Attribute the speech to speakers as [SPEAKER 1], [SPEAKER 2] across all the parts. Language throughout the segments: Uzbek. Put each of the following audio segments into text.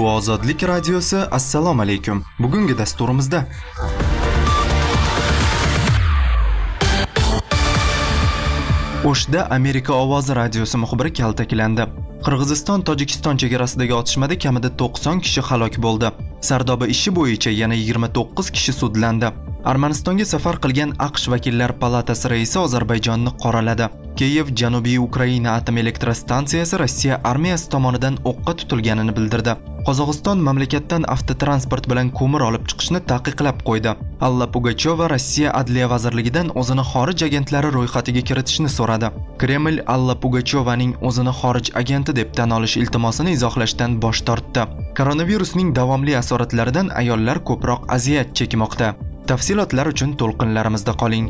[SPEAKER 1] Bu Ozodlik radiosi. Assalomu alaykum. Bugungi dasturimizda O'shda Amerika ovozi radiosi muxbiri kaltaklandi. Qirg'iziston-Tojikiston chegarasidagi otishmada kamida 90 kishi halok bo'ldi. Sardoba ishi bo'yicha yana 29 kishi sudlandi. Armanistonga safar qilgan AQSh vakillar palatasi raisi Ozarbayjonni qoraladi. Kiyev Janubiy Ukraina atom elektrostansiyasi Rossiya armiyasi tomonidan o'qqa tutilganini bildirdi. Qozog'iston mamlakatdan avtotransport bilan ko'mir olib chiqishni taqiqlab qo'ydi. Alla Pugacheva Rossiya Adliya vazirligidan o'zini xorij agentlari ro'yxatiga kiritishni so'radi. Kreml Alla Pugachevaning o'zini xorij agenti deb tan olish iltimosini izohlashdan bosh tortdi. Koronavirusning davomli asoratlaridan ayollar ko'proq aziyat chekmoqda. Tafsilotlar uchun to'lqinlarimizda qoling.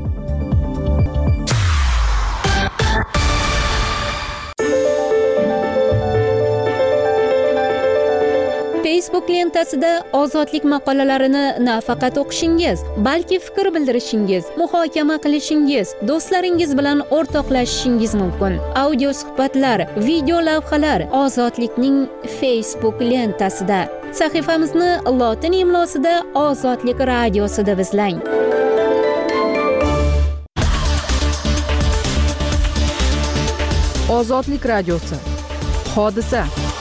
[SPEAKER 2] Facebook lentasida ozodlik maqolalarini nafaqat o'qishingiz, balki fikr bildirishingiz, muhokama qilishingiz, do'stlaringiz bilan o'rtoqlashishingiz mumkin. Audio suhbatlar, video lavhalar Ozodlikning Facebook lentasida. Sahifamizni lotin imlosida Ozodlik radiosida izlang.
[SPEAKER 3] Ozodlik radiosi. Hodisa.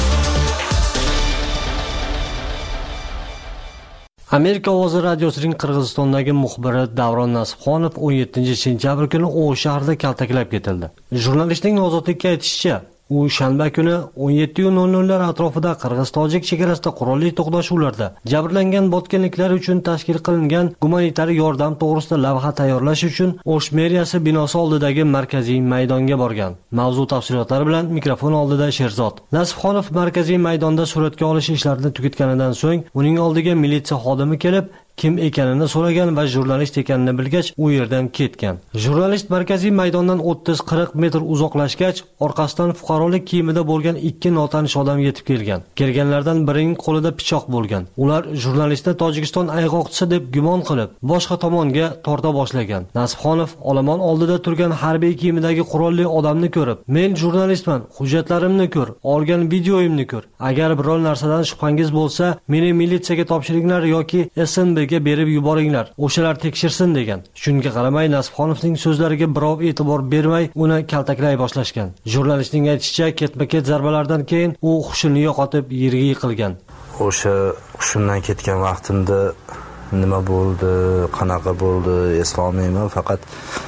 [SPEAKER 4] Amerika ovozi radiosining Qirg'izistondagi muxbiri Davron Nasibxonov 17-sentyabr kuni O'sh shahrida kaltaklab ketildi. Jurnalistning Ozodlikka aytishicha, u shanba kuni 17:00 atrofida Qirg'iz-Tojik chegarasida qurolli to'qnashuvlarda jabrlangan botkenliklar uchun tashkil qilingan gumanitar yordam to'g'risida lavha tayyorlash uchun O'sh meriyasi binosi oldidagi markaziy maydonga borgan. Mavzu tafsilotlari bilan mikrofon oldida Sherzod. Nasibxonov markaziy maydonda suratga olish ishlarini tugatganidan so'ng uning oldiga militsiya xodimi kelib, kim ekanini so'ragan va jurnalist ekanini bilgach, u yerdan ketgan. Jurnalist markaziy maydondan 30-40 metr uzoqlashgach, orqasidan fuqarolik kiyimida bo'lgan ikki notanish odam yetib kelgan. Kelganlardan birining qo'lida pichoq bo'lgan. Ular jurnalistni Tojikiston ayg'oqchisi deb gumon qilib, boshqa tomonga torta boshlagan. Nasibxonov olomon oldida turgan harbiy kiyimidagi qurolli odamni ko'rib, "Men jurnalistman, hujjatlarimni ko'r, olgan videoyimni ko'r. Agar biror narsadan shubhangiz bo'lsa, meni militsiyaga topshiringlar yoki SNB ga berib yuboringlar, o'shalar tekshirsin" degan. Shunga qaramay Nasibxonovning so'zlariga birov e'tibor bermay, uni kaltaklay boshlashgan. Jurnalistning aytishicha, ketma-ket zarbalardan keyin u hushini yo'qotib yerga yiqilgan.
[SPEAKER 5] O'sha hushimdan ketgan vaqtimda nima bo'ldi, qanaqa bo'ldi eslolmayman, faqat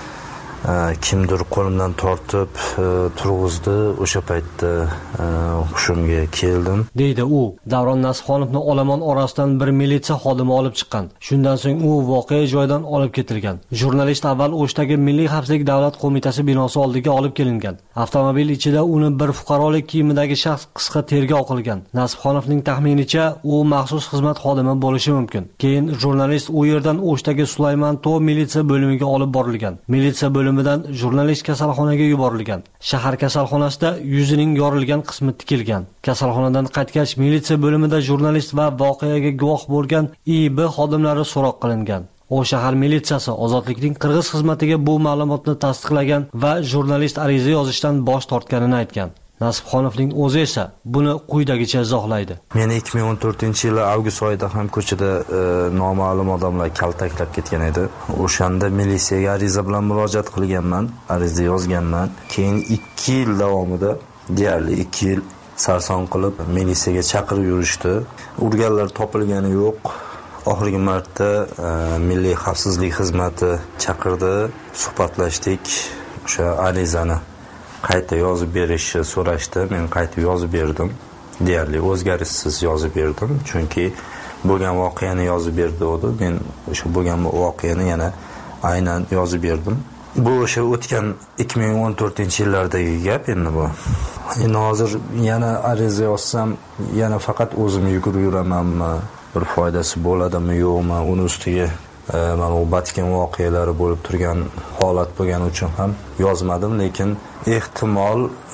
[SPEAKER 5] kimdir qo'limdan tortib turg'izdi. O'sha paytda hushimga keldim,
[SPEAKER 4] deydi u. Davron Nasibxonovni olomon orasidan bir militsiya xodimi olib chiqqan. Shundan so'ng u voqea joyidan olib ketilgan. Jurnalist avval O'shdagi Milliy xavfsizlik davlat qo'mitasi binosi oldiga olib kelingan. Avtomobil ichida uni bir fuqarolik kiyimidagi shaxs qisqa tergov qilgan. Nasibxonovning taxminicha, u maxsus xizmat xodimi bo'lishi mumkin. Keyin jurnalist u yerdan O'shdagi Sulaymon Tog' militsiya bo'limiga olib borilgan. Militsiya bo'limidan jurnalist kasalxonaga yuborilgan. Shahar kasalxonasida yuzining yorilgan qismi tikilgan. Kasalxonadan qaytgach, militsiya bo'limida jurnalist va voqeaga guvoh bo'lgan IB xodimlari so'roq qilingan. O shahar militsiyasi Ozodlikning Qirg'iz xizmatiga bu ma'lumotni tasdiqlagan va jurnalist ariza yozishdan bosh tortganini aytgan. Nasibxonovning o'zi esa buni quyidagicha izohlaydi.
[SPEAKER 5] Meni 2014-yil avgust oyida ham ko'chada noma'lum odamlar kaltaklab ketgan edi. O'shanda militsiyaga ariza bilan murojaat qilganman, ariza yozganman. Keyin 2 yil davomida, deyarli 2 yil sarson qilib militsiyaga chaqirib yurishdi. Urganlar topilgani yo'q. Oxirgi marta Milliy xavfsizlik xizmati chaqirdi, suhbatlashdik. O'sha arizani qayta yozib berishni so'rashdi. Men qayta yozib berdim. Deyarli o'zgarishsiz yozib berdim, chunki bo'lgan voqeani yozib berdi edi. Men o'sha bo'lgan voqeani yana aynan yozib berdim. Bu o'sha o'tgan 2014-yillardagi gap endi bu. Endi hozir yana ariza yozsam, yana faqat o'zim yugurib yuramanmi? Bir foydasi bo'ladimi, yo'qmi? Uni ustiga mana u Batken voqealari bo'lib turgan holat bo'lgani uchun ham yozmadim, lekin ehtimol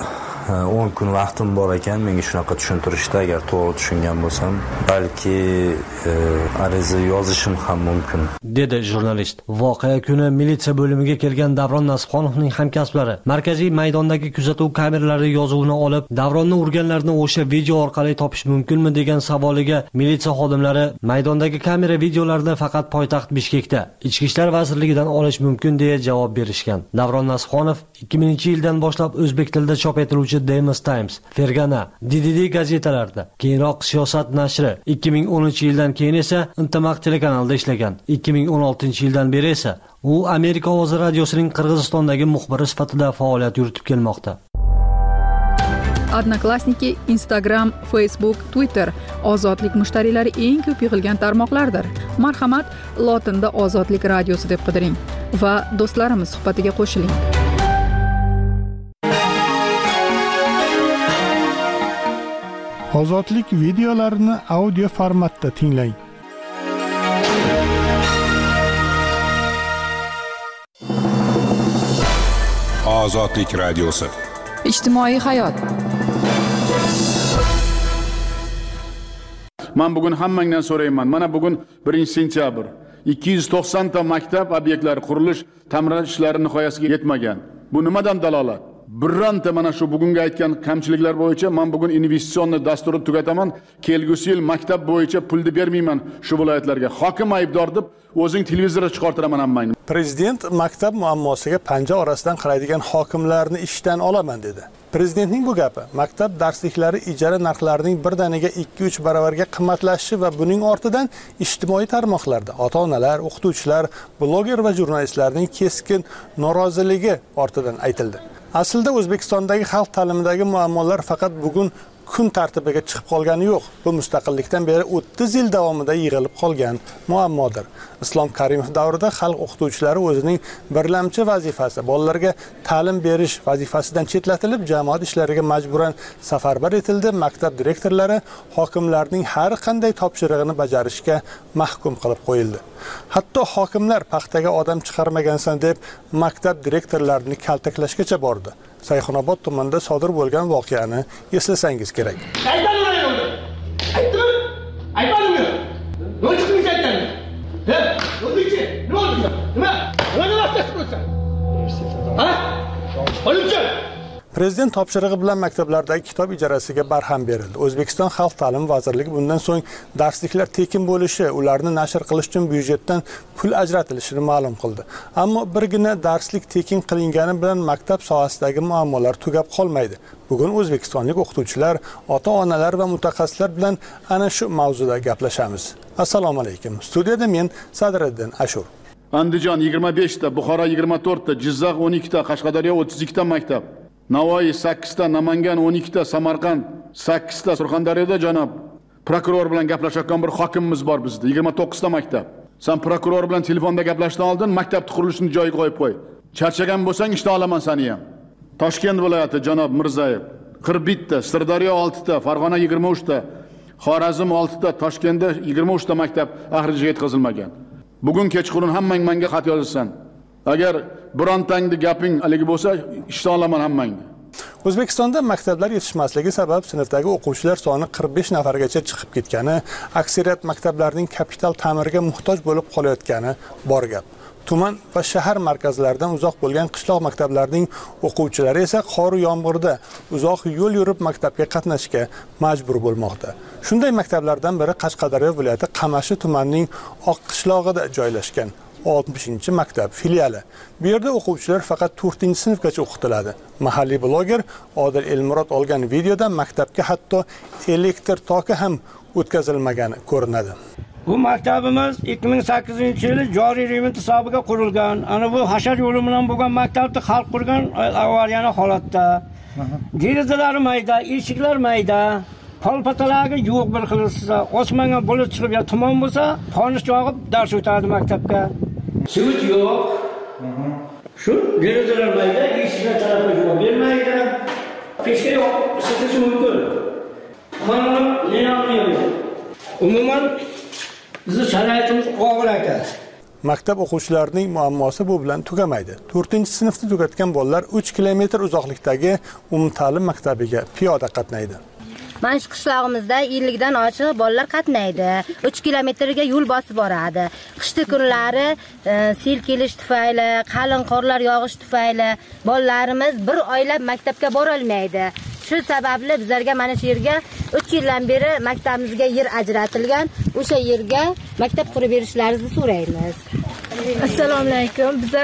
[SPEAKER 5] 10 kun vaqtim bor ekan menga shunaqa tushuntirishdi. Agar to'g'ri tushungan bo'lsam, balki ariza yozishim ham mumkin,
[SPEAKER 4] dedi jurnalist. Voqea kuni militsiya bo'limiga kelgan Davron Nasibxonovning hamkasblari markaziy maydondagi kuzatuv kameralari yozuvini olib, Davronni urganlarni o'sha video orqali topish mumkinmi degan savoliga militsiya xodimlari maydondagi kamera videolarini faqat poytaxt Bishkekda Ichki ishlar vazirligidan olish mumkin deya javob berishgan. Davron Nasibxonov 2000-yildan boshlab o'zbek tilida chop etiluvchi Demis Times, Fergana, DDD gazetalarida, keyinroq Siyosat nashri, 2010-yildan keyin esa Intimaq telekanalida ishlagan. 2016-yildan beri esa u Amerika ovozi radiosining Qirg'izistondagi muxbiri sifatida faoliyat yuritib kelmoqda.
[SPEAKER 3] Odnoklassniki, Instagram, Facebook, Twitter ozodlik mushtariylari eng ko'p yig'ilgan tarmoqlardir. Marhamat, lotinda ozodlik radiosi deb qidiring va do'stlarimiz suhbatiga qo'shiling.
[SPEAKER 6] Ozodlik videolarini audio formatda tinglang.
[SPEAKER 7] Ozodlik radiosi.
[SPEAKER 3] Ijtimoiy hayot.
[SPEAKER 8] Men bugun hammangdan so'rayman. Mana bugun 1-sentyabr. 290 ta maktab obyektlari qurilish, ta'mirlash ishlari nihoyasiga yetmagan. Bu nimadan dalolat? Birranta mana shu bugungi aytgan kamchiliklar bo'yicha men bugun investitsion dasturni tugataman. Kelgusi yil maktab bo'yicha pulni bermayman shu viloyatlarga. Hokim aybdor deb o'zing televizorga chiqartiraman hammangni.
[SPEAKER 6] Prezident maktab muammosiga panja orasidan qaraydigan hokimlarni ishdan olaman dedi. Prezidentning bu gapi maktab darsliklari ijara narxlarining birdaniga 2-3 baravarga qimmatlashishi va buning ortidan ijtimoiy tarmoqlarda ota-onalar, o'qituvchilar, bloger va jurnalistlarning keskin noroziligi ortidan aytildi. Aslida O'zbekistondagi xalq ta'limidagi muammolar faqat bugun kun tartibiga chiqib qolgani yo'q. Bu mustaqillikdan beri 30 yil davomida yig'ilib qolgan muammodir. Islom Karimov davrida xalq o'qituvchilari o'zining birlamchi vazifasi, bolalarga ta'lim berish vazifasidan chetlatilib, jamoat ishlariga majburan safarbar etildi. Maktab direktorlari hokimlarning har qanday topshirig'ini bajarishga mahkum qilib qo'yildi. Hatto hokimlar paxtaga odam chiqarmagansan deb maktab direktorlarini kaltaklashgacha bordi. Sayxunobod tumanida sodir bo'lgan voqeani eslasangiz kerak. Prezident topshirig'i bilan maktablardagi kitob ijarasiga barham berildi. O'zbekiston Xalq ta'limi vazirligi bundan so'ng darsliklar tekin bo'lishi, ularni nashr qilish uchun byudjetdan pul ajratilishini ma'lum qildi. Ammo birgina darslik tekin qilingani bilan maktab sohasidagi muammolar tugab qolmaydi. Bugun o'zbekistonlik o'qituvchilar, ota-onalar va mutaxassislar bilan ana shu mavzuda gaplashamiz. Assalomu alaykum. Studiyada men Sadriddin Ashur.
[SPEAKER 8] Andijon 25 ta, Buxoro 24 ta, Jizzax 12 ta, Qashqadaryo 32 ta maktab. Navoiy 8 ta, Namangan 12 ta, Samarqand 8 ta, Surxondaryoda janob prokuror bilan gaplashayotgan bir hokimimiz bor bizda. 29 ta maktab. Sen prokuror bilan telefonda gaplashdan oldin maktab qurilishini joyiga qo'yib qo'y. Charchagan bo'lsang ishdan olaman seni ham. Toshkent viloyati janob Mirzayev 41 ta, Sirdaryo 6 ta, Farg'ona 23 ta, Xorazm 6 ta, Toshkentda 23 ta maktab axiriga yetkazilmagan. Bugun kechqurun hammang menga xat yozsan. Agar birontangni gaping haligi bo'lsa, ishdan olaman hammangni.
[SPEAKER 6] O'zbekistonda maktablar yetishmasligi sabab sinfdagi o'quvchilar soni 45 nafargacha chiqib ketgani, aksariyat maktablarning kapital ta'mirga muhtoj bo'lib qolayotgani bor gap. Tuman va shahar markazlaridan uzoq bo'lgan qishloq maktablarining o'quvchilari esa qor va yomg'irda uzoq yo'l yurib maktabga qatnashga majbur bo'lmoqda. Shunday maktablardan biri Qashqadaryo viloyati Qamashi tumanining Oqqishlog'ida joylashgan 60-maktab filiali. Bu yerda o'quvchilar faqat 4-sinfgacha o'qitiladi. Mahalliy bloger Odil Elmurod olgan videoda maktabga hatto elektr toki ham o'tkazilmagani ko'rinadi.
[SPEAKER 9] Bu maktabimiz 2008-yil joriy remont hisobiga qurilgan. Ana bu hashar yo'li bilan bo'lgan maktabni xalq qurgan avariyani holatda. Derazalari mayda, eshiklar mayda. Polpatalarga yo'q bir qilsa, osmonga bulut chiqib yo tuman bo'lsa, qonish jog'ib dars o'tadi maktabga. Suv yo'q. Shu derazalar mayda, eshiklar tarafga javob bermaydi. Peshga yo'q, isitish mumkin. Mana nima umuman bizni sharoitimiz og'ir ekan.
[SPEAKER 6] Maktab o'quvchilarining muammosi bu bilan tugamaydi. 4-sinfni tugatgan bolalar 3 kilometr uzoqlikdagi umumta'lim maktabiga piyoda qatnaydi.
[SPEAKER 10] Mana shu qishlog'imizda 50 dan oshiq bolalar qatnaydi. 3 kilometrga yo'l bosib boradi. Qishda kunlari sel kelish tufayli, qalin qorlar yog'ish tufayli bolalarimiz bir oylab maktabga bora olmaydi. Shu sababli bizlarga mana shu yerga 3 yildan beri maktabimizga yer ajratilgan. O'sha yerga maktab qurib berishlaringizni so'raymiz.
[SPEAKER 11] Assalomu alaykum. Biza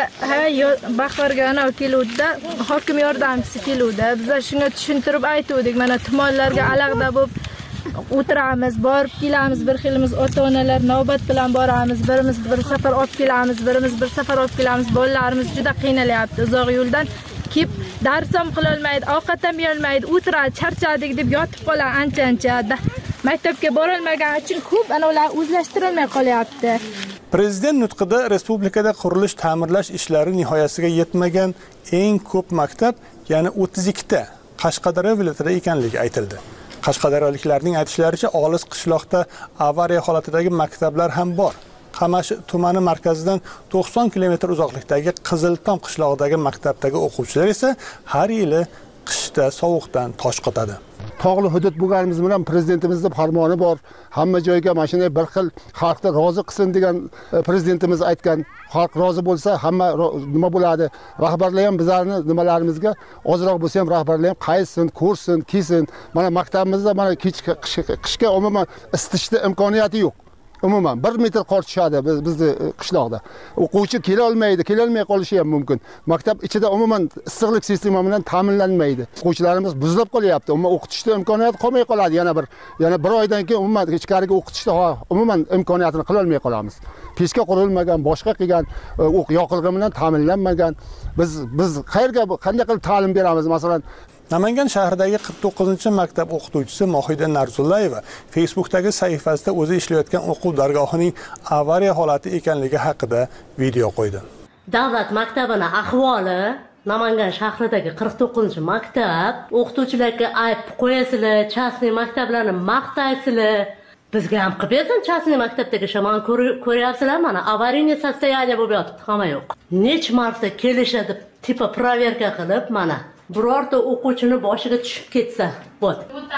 [SPEAKER 11] Baxorgana keluvdi, hokim yordamchisi keluvdi. Biza shunga tushuntirib aytuvdik. Mana tumanlarga alohida bo'lib o'tiramiz, borib kelamiz, bir xilimiz ota-onalar navbat bilan boramiz. Birimiz bir safar olib kelamiz, birimiz bir safar olib kelamiz. Bolalarimiz juda qiynalyapti. Uzoq yo'ldan kelib dars ham qila olmaydi, ovqat ham yeya olmaydi, o'tiradi, charchadik deb yotib qoladi ancha-ancha. Maktabga bora olmagani uchun ko'p ular o'zlashtirilmay qolyapti.
[SPEAKER 6] Prezident nutqida respublikada qurilish ta'mirlash ishlari nihoyasiga yetmagan eng ko'p maktab, ya'ni 32 ta Qashqadaryo viloyatida ekanligi aytildi. Qashqadaryoliklarning aytishlaricha, olis qishloqda avariya holatidagi maktablar ham bor. Qamashi tumani markazidan 90 kilometr uzoqlikdagi Qiziltom qishlog'idagi maktabdagi o'quvchilar esa har yili qishda sovuqdan tosh qotadi.
[SPEAKER 12] Tog'li hudud bo'lganimiz bilan prezidentimizning farmoni bor. Hamma joyga mashina bir xil xalqni rozi qilsin degan prezidentimiz aytgan. Xalq rozi bo'lsa hamma nima bo'ladi? Rahbarlar ham bizlarni nimalarimizga ozroq bo'lsa ham rahbarlar ham qaytsin, ko'rsin, kiysin. Mana maktabimizda mana qishga umuman isitishda imkoniyati yo'q. Umuman 1 metr qor tushadi bizni qishloqda. O'quvchi kela olmay qolishi ham mumkin. Maktab ichida umuman issiqlik sistemi bilan ta'minlanmaydi. O'quvchilarimiz buzilib qolyapti. Umuman o'qitishda imkoniyat qolmay qoladi. Yana bir oydan keyin umuman ichkariga o'qitishda umuman imkoniyatini qila olmay qolamiz. Pechka qurilmagan, boshqa qilgan, yoqilg'i bilan ta'minlanmagan. Biz qayerga qanday qilib ta'lim beramiz? Masalan,
[SPEAKER 6] Namangan shahridagi 49-maktab o'qituvchisi Mohida Narzullayeva Facebookdagi sahifasida o'zi ishlayotgan o'quv dargohining avariya holati ekanligi haqida video qo'ydi.
[SPEAKER 13] Davlat maktabining ahvoli Namangan shahridagi 49-maktab o'qituvchilarga ayb qo'yasizlar, chasniy maktablarni maqtaysizlar. Bizga ham qilib bersin, chasniy maktabdagi shamon ko'ryapsizlar, mana avariya sostoyaniya bo'lib yotibdi, hamma yo'q. Nech marta kelishadi, tipa proverka qilib, mana birorta o'quvchini boshiga tushib ketsa, bo'l.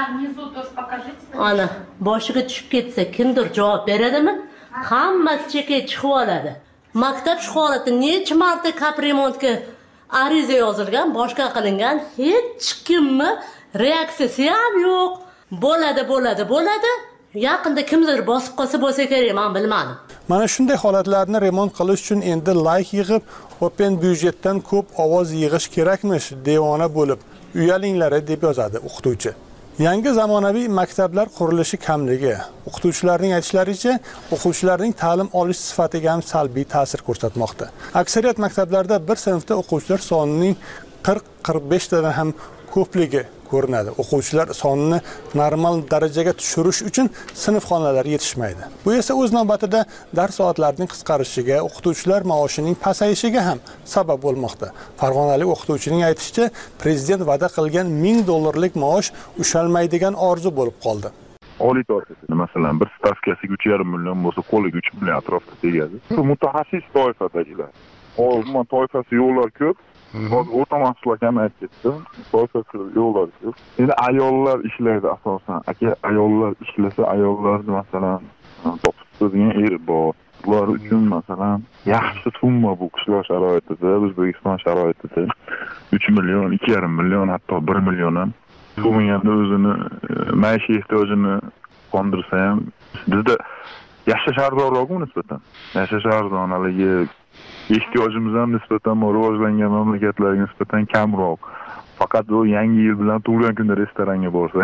[SPEAKER 13] Ana, boshiga tushib ketsa, kimdir javob beradimi? Hammasi chekka chiqib oladi. Maktab shu holatda necha marta kapremontga ariza yozilgan, boshqa qilingan, hech kimni reaksiyasi ham yo'q. Bo'ladi. Yaqinda kimdir bosib qolsa bo'lsa kerak, men bilmadim.
[SPEAKER 6] Mana shunday holatlarni remont qilish uchun endi layk yig'ib, open byudjetdan ko'p ovoz yig'ish kerakmish, devona bo'lib, uyalinglar deb yozadi o'qituvchi. Yangi zamonaviy maktablar qurilishi kamligi, o'qituvchilarning aytishlaricha, o'quvchilarning ta'lim olish sifatiga ham salbiy ta'sir ko'rsatmoqda. Aksariyat maktablarda bir sinfda o'quvchilar sonining 40-45 tadan ham ko'pligi ko'rinadi. O'quvchilar sonini normal darajaga tushirish uchun sinf xonalari yetishmaydi. Bu esa o'z navbatida dars soatlarining qisqarishiga, o'qituvchilar maoshining pasayishiga ham sabab bo'lmoqda. Farg'onalik o'qituvchining aytishicha, prezident va'da qilgan $1000 maosh ushalmaydigan orzu bo'lib qoldi.
[SPEAKER 14] Oliy toifasida masalan bir stavkasiga 3,5 million bo'lsa, qo'liga 3 million atrofida tegadi. Shu mutaxassis toifadagilar. Umuman toifasi yo'llar ko'p. O'rta mahsulot ham aytdim. Toifasi yo'llar ko'p. Endi ayollar ishlaydi asosan. Ayollar ishlasa, ayollarni masalan topib turadigan eri bor. Ular uchun masalan yaxshi summa bu qishloq sharoitida, O'zbekiston sharoitida 3 million, 2,5 million, hatto 1 million ham bo'lmaganda o'zini maishiy ehtiyojini qondirsa ham bizda yashash arzonroqmi nisbatan? Yashash arzonligi ehtiyojimiz ham nisbatan rivojlangan mamlakatlarga nisbatan kamroq. Faqat bu yangi yil bilan tug'ilgan kunda restoranga borsa.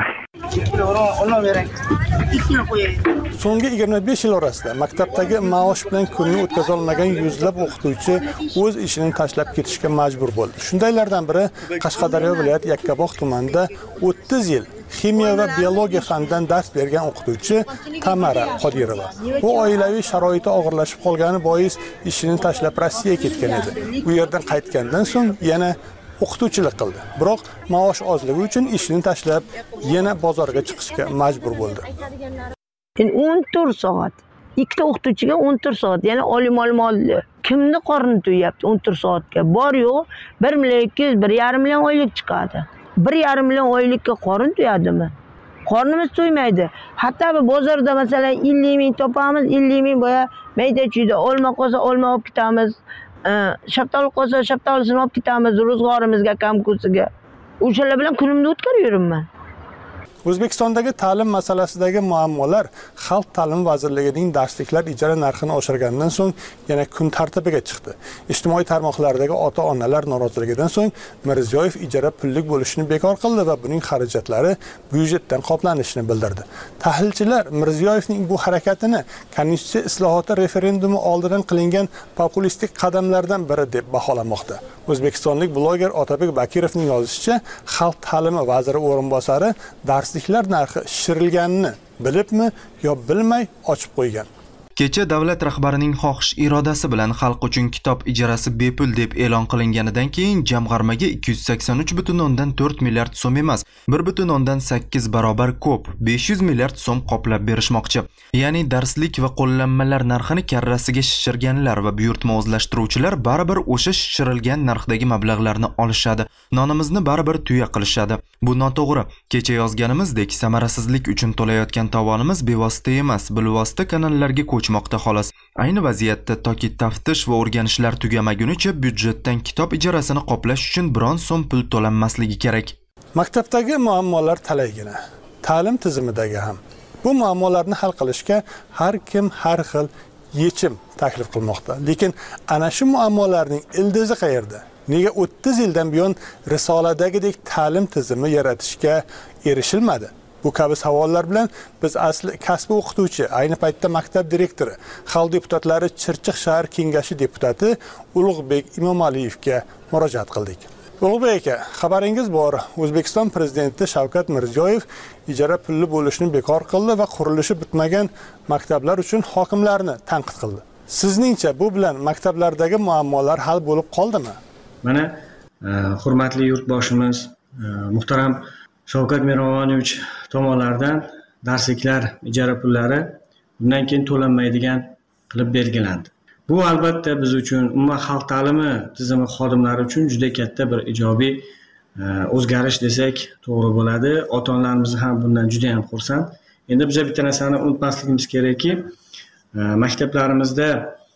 [SPEAKER 6] So'nggi 25 yil orasida maktabdagi maosh bilan kunni o'tkaza olmagan yuzlab o'qituvchi o'z ishini tashlab ketishga majbur bo'ldi. Shundaylardan biri Qashqadaryo viloyat Yakkabog' tumanida 30 yil ximiya va biologiya fanidan dars bergan o'qituvchi Tamara Qodirova. Bu oilaviy sharoiti og'irlashib qolgani bois ishini tashlab Rossiyaga ketgan edi. U yerdan qaytgandan so'ng yana o'qituvchilik qildi. Biroq maosh ozligi uchun ishini tashlab yana bozorga chiqishga majbur bo'ldi.
[SPEAKER 15] 14 soat ikkita o'qituvchiga 14 soat, ya'ni oliy ma'lumotli. Kimni qorni to'yapti 14 soatga? Bor yo'q, 1 million 200, 1,5 million oylik chiqadi. 1,5 million oylikka qorin to'yadimi? Qornimiz to'ymaydi. Hatto bozorda masalan 50 ming topamiz, 50 ming boya mayda-chuyda olma qolsa olma olib ketamiz. Shaftoli qolsa shaftolisini olib ketamiz ro'zg'orimizga, kamkusiga. O'shalar bilan kunimni o'tkazib yuribman.
[SPEAKER 6] O'zbekistondagi ta'lim masalasidagi muammolar Xalq ta'limi vazirligining darsliklar ijara narxini oshirganidan so'ng yana kun tartibiga chiqdi. Ijtimoiy tarmoqlardagi ota-onalar noroziligidan so'ng Mirziyoyev ijara pullik bo'lishini bekor qildi va buning xarajatlari byudjetdan qoplanishini bildirdi. Tahlilchilar Mirziyoyevning bu harakatini konstitutsiya islohoti referendumi oldidan qilingan populistik qadamlardan biri deb baholamoqda. O'zbekistonlik bloger Otabek Bakirovning yozishicha, Xalq ta'limi vaziri o'rinbosari darsliklar narxi shishirilganini bilibmi yo bilmay ochib qo'ygan.
[SPEAKER 1] Kecha davlat rahbarining xohish irodasi bilan xalq uchun kitob ijarasi bepul deb e'lon qilinganidan keyin jamg'armaga 283,4 milliard so'm emas, 1,8 barobar ko'p, 500 milliard so'm qoplab berishmoqchi. Ya'ni darslik va qo'llanmalar narxini karrasiga shishirganlar va buyurtma o'zlashtiruvchilar baribir o'sha shishirilgan narxdagi mablag'larni olishadi. Nonimizni baribir tuya qilishadi. Bu noto'g'ri. Kecha yozganimizdek, samarasizlik uchun to'layotgan tovonimiz bevosita emas, bilvosita kanallarga ko'chmoqda xolos. Ayni vaziyatda toki taftish va o'rganishlar tugamagunicha byudjetdan kitob ijarasini qoplash uchun biron so'm pul to'lanmasligi kerak.
[SPEAKER 6] Maktabdagi muammolar talaygina, ta'lim tizimidagi ham. Bu muammolarni hal qilishga har kim har xil yechim taklif qilmoqda. Lekin ana shu muammolarning ildizi qayerda? Nega 30 yildan buyon risoladagidek ta'lim tizimi yaratishga erishilmadi? Bu kabi savollar bilan biz asli kasbi o'qituvchi, ayni paytda maktab direktori, xalq deputatlari Chirchiq shahar kengashi deputati Ulug'bek Imomaliyevga murojaat qildik. Ulug'bek aka, xabaringiz bor, O'zbekiston prezidenti Shavkat Mirziyoyev ijara pulli bo'lishni bekor qildi va qurilishi bitmagan maktablar uchun hokimlarni tanqid qildi. Sizningcha bu bilan maktablardagi muammolar hal bo'lib qoldimi?
[SPEAKER 16] Mana hurmatli yurtboshimiz, muhtaram Shavkat Miromonovich tomonidan darsliklar ijara pullari bundan keyin to'lanmaydigan qilib belgilandi. Bu albatta biz uchun, umuman xalq ta'limi tizimi xodimlari uchun juda katta bir ijobiy o'zgarish desak to'g'ri bo'ladi. Ota-onalarimiz ham bundan juda ham xursand. Endi biz bitta narsani unutmasligimiz kerakki, maktablarimizda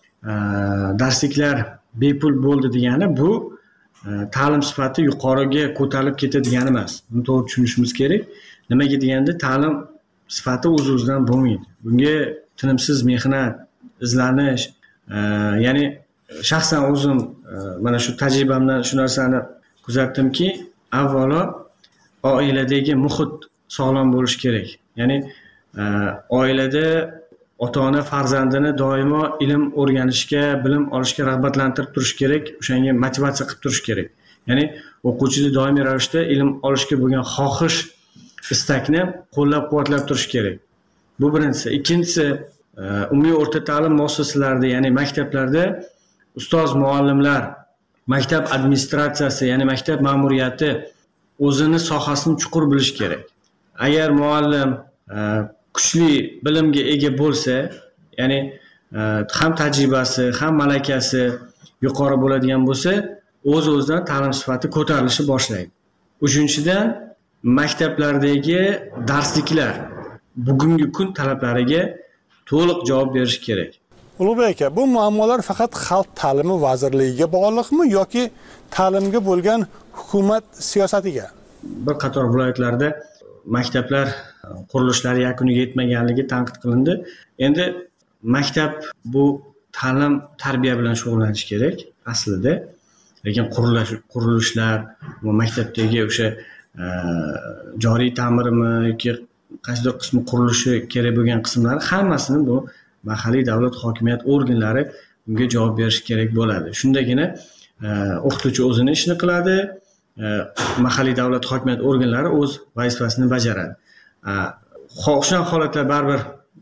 [SPEAKER 16] darsliklar bepul bo'ldi degani bu ta'lim sifati yuqoriga ko'tarilib ketadigan emas. Buni to'g'ri tushunishimiz kerak. Nimaga deganda ta'lim sifati o'z-o'zidan bo'lmaydi. Bunga tinimsiz mehnat, izlanish, ya'ni shaxsan o'zim mana shu tajribamdan shu narsani kuzatdimki, avvalo oiladagi muhit sog'lom bo'lishi kerak. Ya'ni oilada ota-ona farzandini doimo ilm o'rganishga, bilim olishga rag'batlantirib turish kerak, o'shanga motivatsiya qilib turish kerak. Ya'ni o'quvchini doimiy ravishda ilm olishga bo'lgan xohish, istakni qo'llab-quvvatlab turish kerak. Bu birinchisi. Ikkinchisi, umumiy o'rta ta'lim muassasalarida, ya'ni maktablarda ustoz, muallimlar, maktab administratsiyasi, ya'ni maktab ma'muriyati o'zini sohasini chuqur bilish kerak. Agar muallim kuchli bilimga ega bo'lsa, ya'ni ham tajribasi, ham malakasi yuqori bo'ladigan bo'lsa, o'z-o'zidan ta'lim sifati ko'tarilishi boshlaydi. Uchinchidan, maktablardagi darsliklar bugungi kun talablariga to'liq javob berish kerak.
[SPEAKER 6] Ulug'bek aka, bu muammolar faqat Xalq ta'limi vazirligiga bog'liqmi yoki ta'limga bo'lgan hukumat siyosatiga?
[SPEAKER 16] Bir qator viloyatlarda maktablar qurilishlari yakuniga yetmaganligi tanqid qilindi. Endi maktab bu ta'lim, tarbiya bilan shug'ullanish kerak aslida. Lekin qurilishlar va maktabdagi o'sha joriy ta'mirimi yoki qaysidir qismi qurilishi kerak bo'lgan qismlar hammasini bu mahalliy davlat hokimiyat organlari bunga javob berish kerak bo'ladi. Shundagina o'qituvchi o'zini ishini qiladi, mahalliy davlat hokimiyat organlari o'z vazifasini bajaradi. O'shan holatlar baribir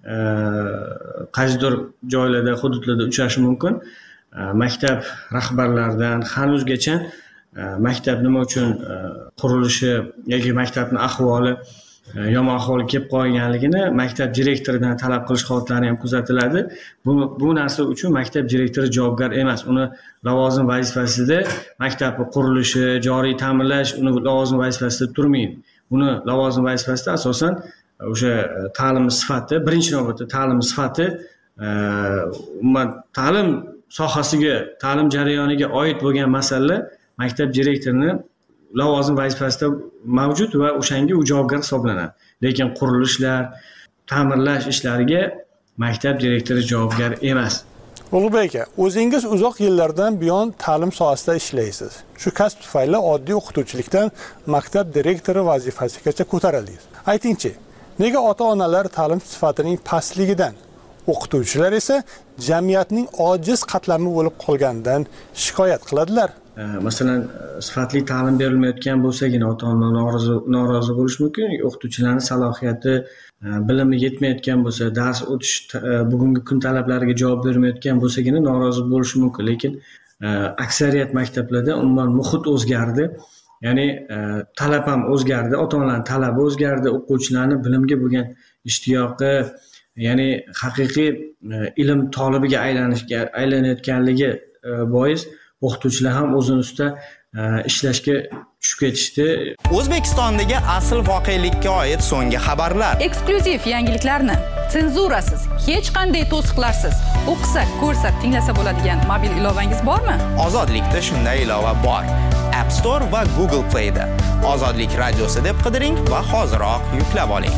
[SPEAKER 16] qaysidir joylarda, hududlarda uchrashi mumkin. Maktab rahbarlaridan hanuzgacha maktab nima uchun qurilishi yoki maktabning ahvoli yomon ahvolga kelib qolganligini maktab direktoridan talab qilish holatlari ham kuzatiladi. Bu narsa uchun maktab direktori javobgar emas. Uni lavozim vazifasida maktabni qurilishi, joriy ta'minlash uni lavozim vazifasida turmaydi. Uni lavozim vazifasida asosan o'sha ta'lim sifati, birinchi navbatda ta'lim sifati, umuman ta'lim sohasiga, ta'lim jarayoniga oid bo'lgan masalalar maktab direktorining lavozim vazifasida mavjud va o'shanga u javobgar hisoblanadi. Lekin qurilishlar, ta'mirlash ishlariga maktab direktori javobgar emas.
[SPEAKER 6] Ulug'bek aka, o'zingiz uzoq yillardan buyon ta'lim sohasida ishlaysiz. Shu kasb tufayli oddiy o'qituvchilikdan maktab direktori vazifasigacha ko'tarildingiz. Aytingchi, nega ota-onalar ta'lim sifatining pastligidan, o'qituvchilar esa jamiyatning ojiz qatlami bo'lib qolganidan shikoyat qiladilar?
[SPEAKER 16] Masalan, sifatli ta'lim berilmayotgan bo'lsagina ota-onalar norozi bo'lishi mumkin. O'qituvchilarning salohiyati, bilimi yetmayotgan bo'lsa, dars o'tish bugungi kun talablariga javob bermayotgan bo'lsagina norozi bo'lishi mumkin. Lekin aksariyat maktablarda umuman muhit o'zgardi. Ya'ni talab ham o'zgardi, ota-onalarning talabi o'zgardi, o'quvchilarning bilimga bo'lgan ishtiyoqi, ya'ni haqiqiy ilm tolibiga aylanayotganligi bois o'qituvchilar ham o'zini ustida ishlashga tushib ketishdi.
[SPEAKER 17] O'zbekistondagi asl voqelikka oid so'nggi xabarlar.
[SPEAKER 3] Eksklyuziv yangiliklarni senzurasiz, hech qanday to'siqlarsiz o'qisa, ko'rsa, tinglasa bo'ladigan mobil ilovangiz bormi?
[SPEAKER 17] Ozodlikda shunday ilova bor. App Store va Google Play da. Ozodlik radiosi deb qidiring va hoziroq yuklab oling.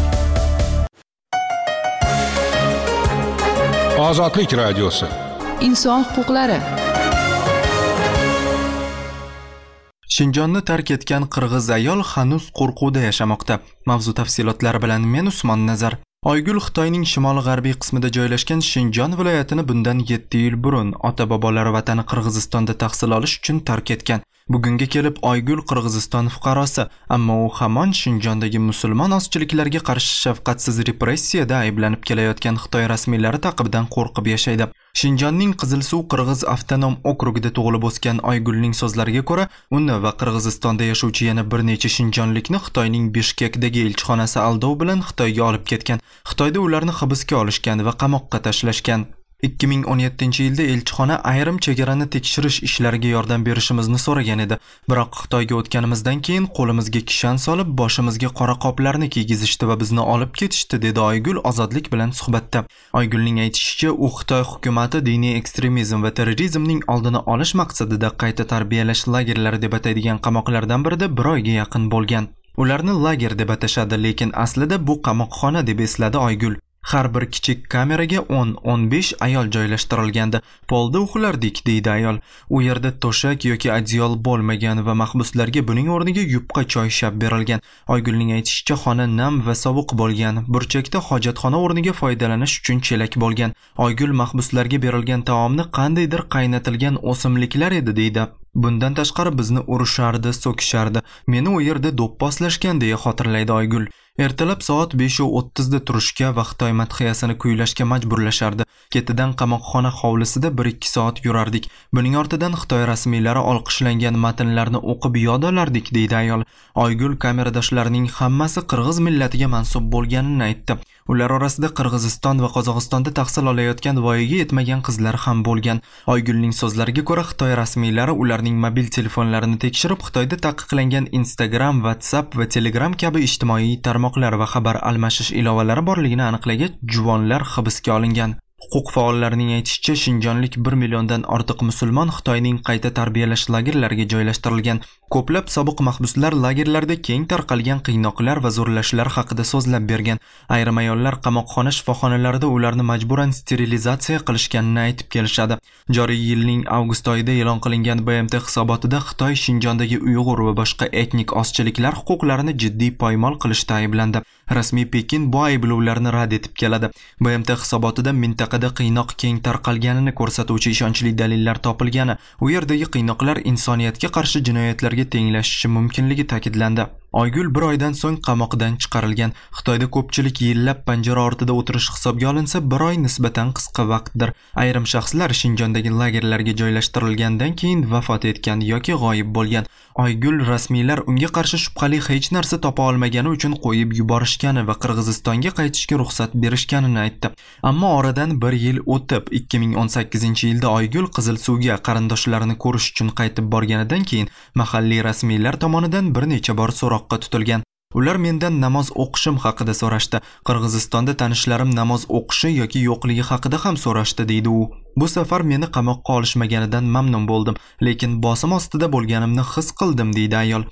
[SPEAKER 7] Ozodlik radiosi.
[SPEAKER 3] Inson huquqlari.
[SPEAKER 1] Shinjonni tark etgan qirg'iz ayol hanuz qo'rquvda yashamoqda. Mavzu tafsilotlari bilan men Usmon Nazar. Oygul Xitoyning shimoli-g'arbiy qismida joylashgan Shinjon viloyatini bundan 7 yil burun ota-bobolari vatani Qirg'izistonda tahsil olish uchun tark etgan. Bugunga kelib Oygul Qirg'iziston fuqarosi, ammo u hamon Shinjondagi musulmon ozchiliklarga qarshi shafqatsiz repressiyada ayblanib kelayotgan Xitoy rasmiylari taqibidan qo'rqib yashaydi. Shinjonning Qizilsuv Qirg'iz avtonom okrugida tug'ilib o'sgan Oygulning so'zlariga ko'ra, uni va Qirg'izistonda yashovchi yana bir necha shinjonlikni Xitoyning Bishkekdagi elchixonasi aldov bilan Xitoyga olib ketgan. Xitoyda ularni hibsga olishgan va qamoqqa tashlashgan. 2017-yilda elchixona ayrim chegarani tekshirish ishlariga yordam berishimizni so'ragan edi. Biroq Xitoyga o'tganimizdan keyin qo'limizga kishan solib, boshimizga qora qoplarni kiygizishdi va bizni olib ketishdi, dedi Oygul Ozodlik bilan suhbatda. Oygulning aytishicha, u Xitoy hukumatı diniy ekstremizm va terrorizmning oldini olish maqsadida qayta tarbiyalash lagerlari deb ataydigan qamoqlardan birida 1 oyga yaqin bo'lgan. Ularni lager deb atashadi, lekin aslida bu qamoqxona deb esladi Oygul. Har bir kichik kameraga 10-15 ayol joylashtirilgandi. Polda uxlardik, deydi ayol. U yerda to'shak yoki adyol bo'lmagan va mahbuslarga buning o'rniga yupqa choy shab berilgan. Oygulning aytishicha, xona nam va sovuq bo'lgan. Burchakda hojatxona o'rniga foydalanish uchun chelak bo'lgan. Oygul mahbuslarga berilgan taomni qandaydir qaynatilgan o'simliklar edi, deydi. Bundan tashqari bizni urishardi, so'kishardi. Meni u yerda do'pposlashgan deya xotirlaydi Oygul. Ertalab soat 5:30 da turishga va Xitoy madhiyasini kuylashga majburlashardi. Ketidan qamoqxona hovlisida 1-2 soat yurardik. Buning ortidan Xitoy rasmiylari olqishlangan matnlarni o'qib yod olardik, deydi ayol. Oygul kameradoshlarining hammasi qirg'iz millatiga mansub bo'lganini aytdi. Ular orasida Qirg'iziston va Qozog'istonda tahsil olayotgan voyaga yetmagan qizlar ham bo'lgan. Oygulning so'zlariga ko'ra, Xitoy rasmiylari ularning mobil telefonlarini tekshirib, Xitoyda taqiqlangan Instagram, WhatsApp va Telegram kabi ijtimoiy tarmoqlar va xabar almashish ilovalari borligini aniqlagach, juvonlar hibsga olingan. Huquq faollarining aytishicha, shinjonlik 1 milliondan ortiq musulmon Xitoyning qayta tarbiyalash lagerlariga joylashtirilgan. Ko'plab sobiq mahbuslar lagerlarda keng tarqalgan qiynoqlar va zo'rlashlar haqida so'zlab bergan. Ayrim ayollar qamoqxona shifoxonalarida ularni majburan sterilizatsiya qilishganini aytib kelishadi. Joriy yilning avgust oyida e'lon qilingan BMT hisobotida Xitoy Shinjondagi Uyg'ur va boshqa etnik ozchiliklar huquqlarini jiddiy poymol qilishda ayblandi. Rasmiy Pekin bu ayblovlarni rad etib keladi. BMT hisobotida mintaqada qiynoq keng tarqalganini ko'rsatuvchi ishonchli dalillar topilgani, u yerdagi qiynoqlar insoniyatga qarshi jinoyatlarga tenglashishi mumkinligi ta'kidlandi. Oygul bir oydan so'ng qamoqdan chiqarilgan. Xitoyda ko'pchilik yillab panjara ortida o'tirish hisobga olinsa, bir oy nisbatan qisqa vaqtdir. Ayrim shaxslar Shinjondagi lagerlarga joylashtirilgandan keyin vafot etgan yoki g'oyib bo'lgan. Oygul rasmiylar unga qarshi shubhali hech narsa topa olmagani uchun qo'yib yuborishgani va Qirg'izistonga qaytishga ruxsat berishganini aytdi. Ammo oradan bir yil o'tib, 2018-yilda Oygul Qizil suvga qarindoshlarini ko'rish uchun qaytib borganidan keyin mahalliy rasmiylar tomonidan bir necha bor so'roqqa tutilgan. Ular mendan namoz o'qishim haqida so'rashdi. Qirg'izistonda tanishlarim namoz o'qishi yoki yo'qligi haqida ham so'rashdi, deydi u. Bu safar meni qamoqqa olishmaganidan mamnun bo'ldim, lekin bosim ostida bo'lganimni his qildim, deydi ayol.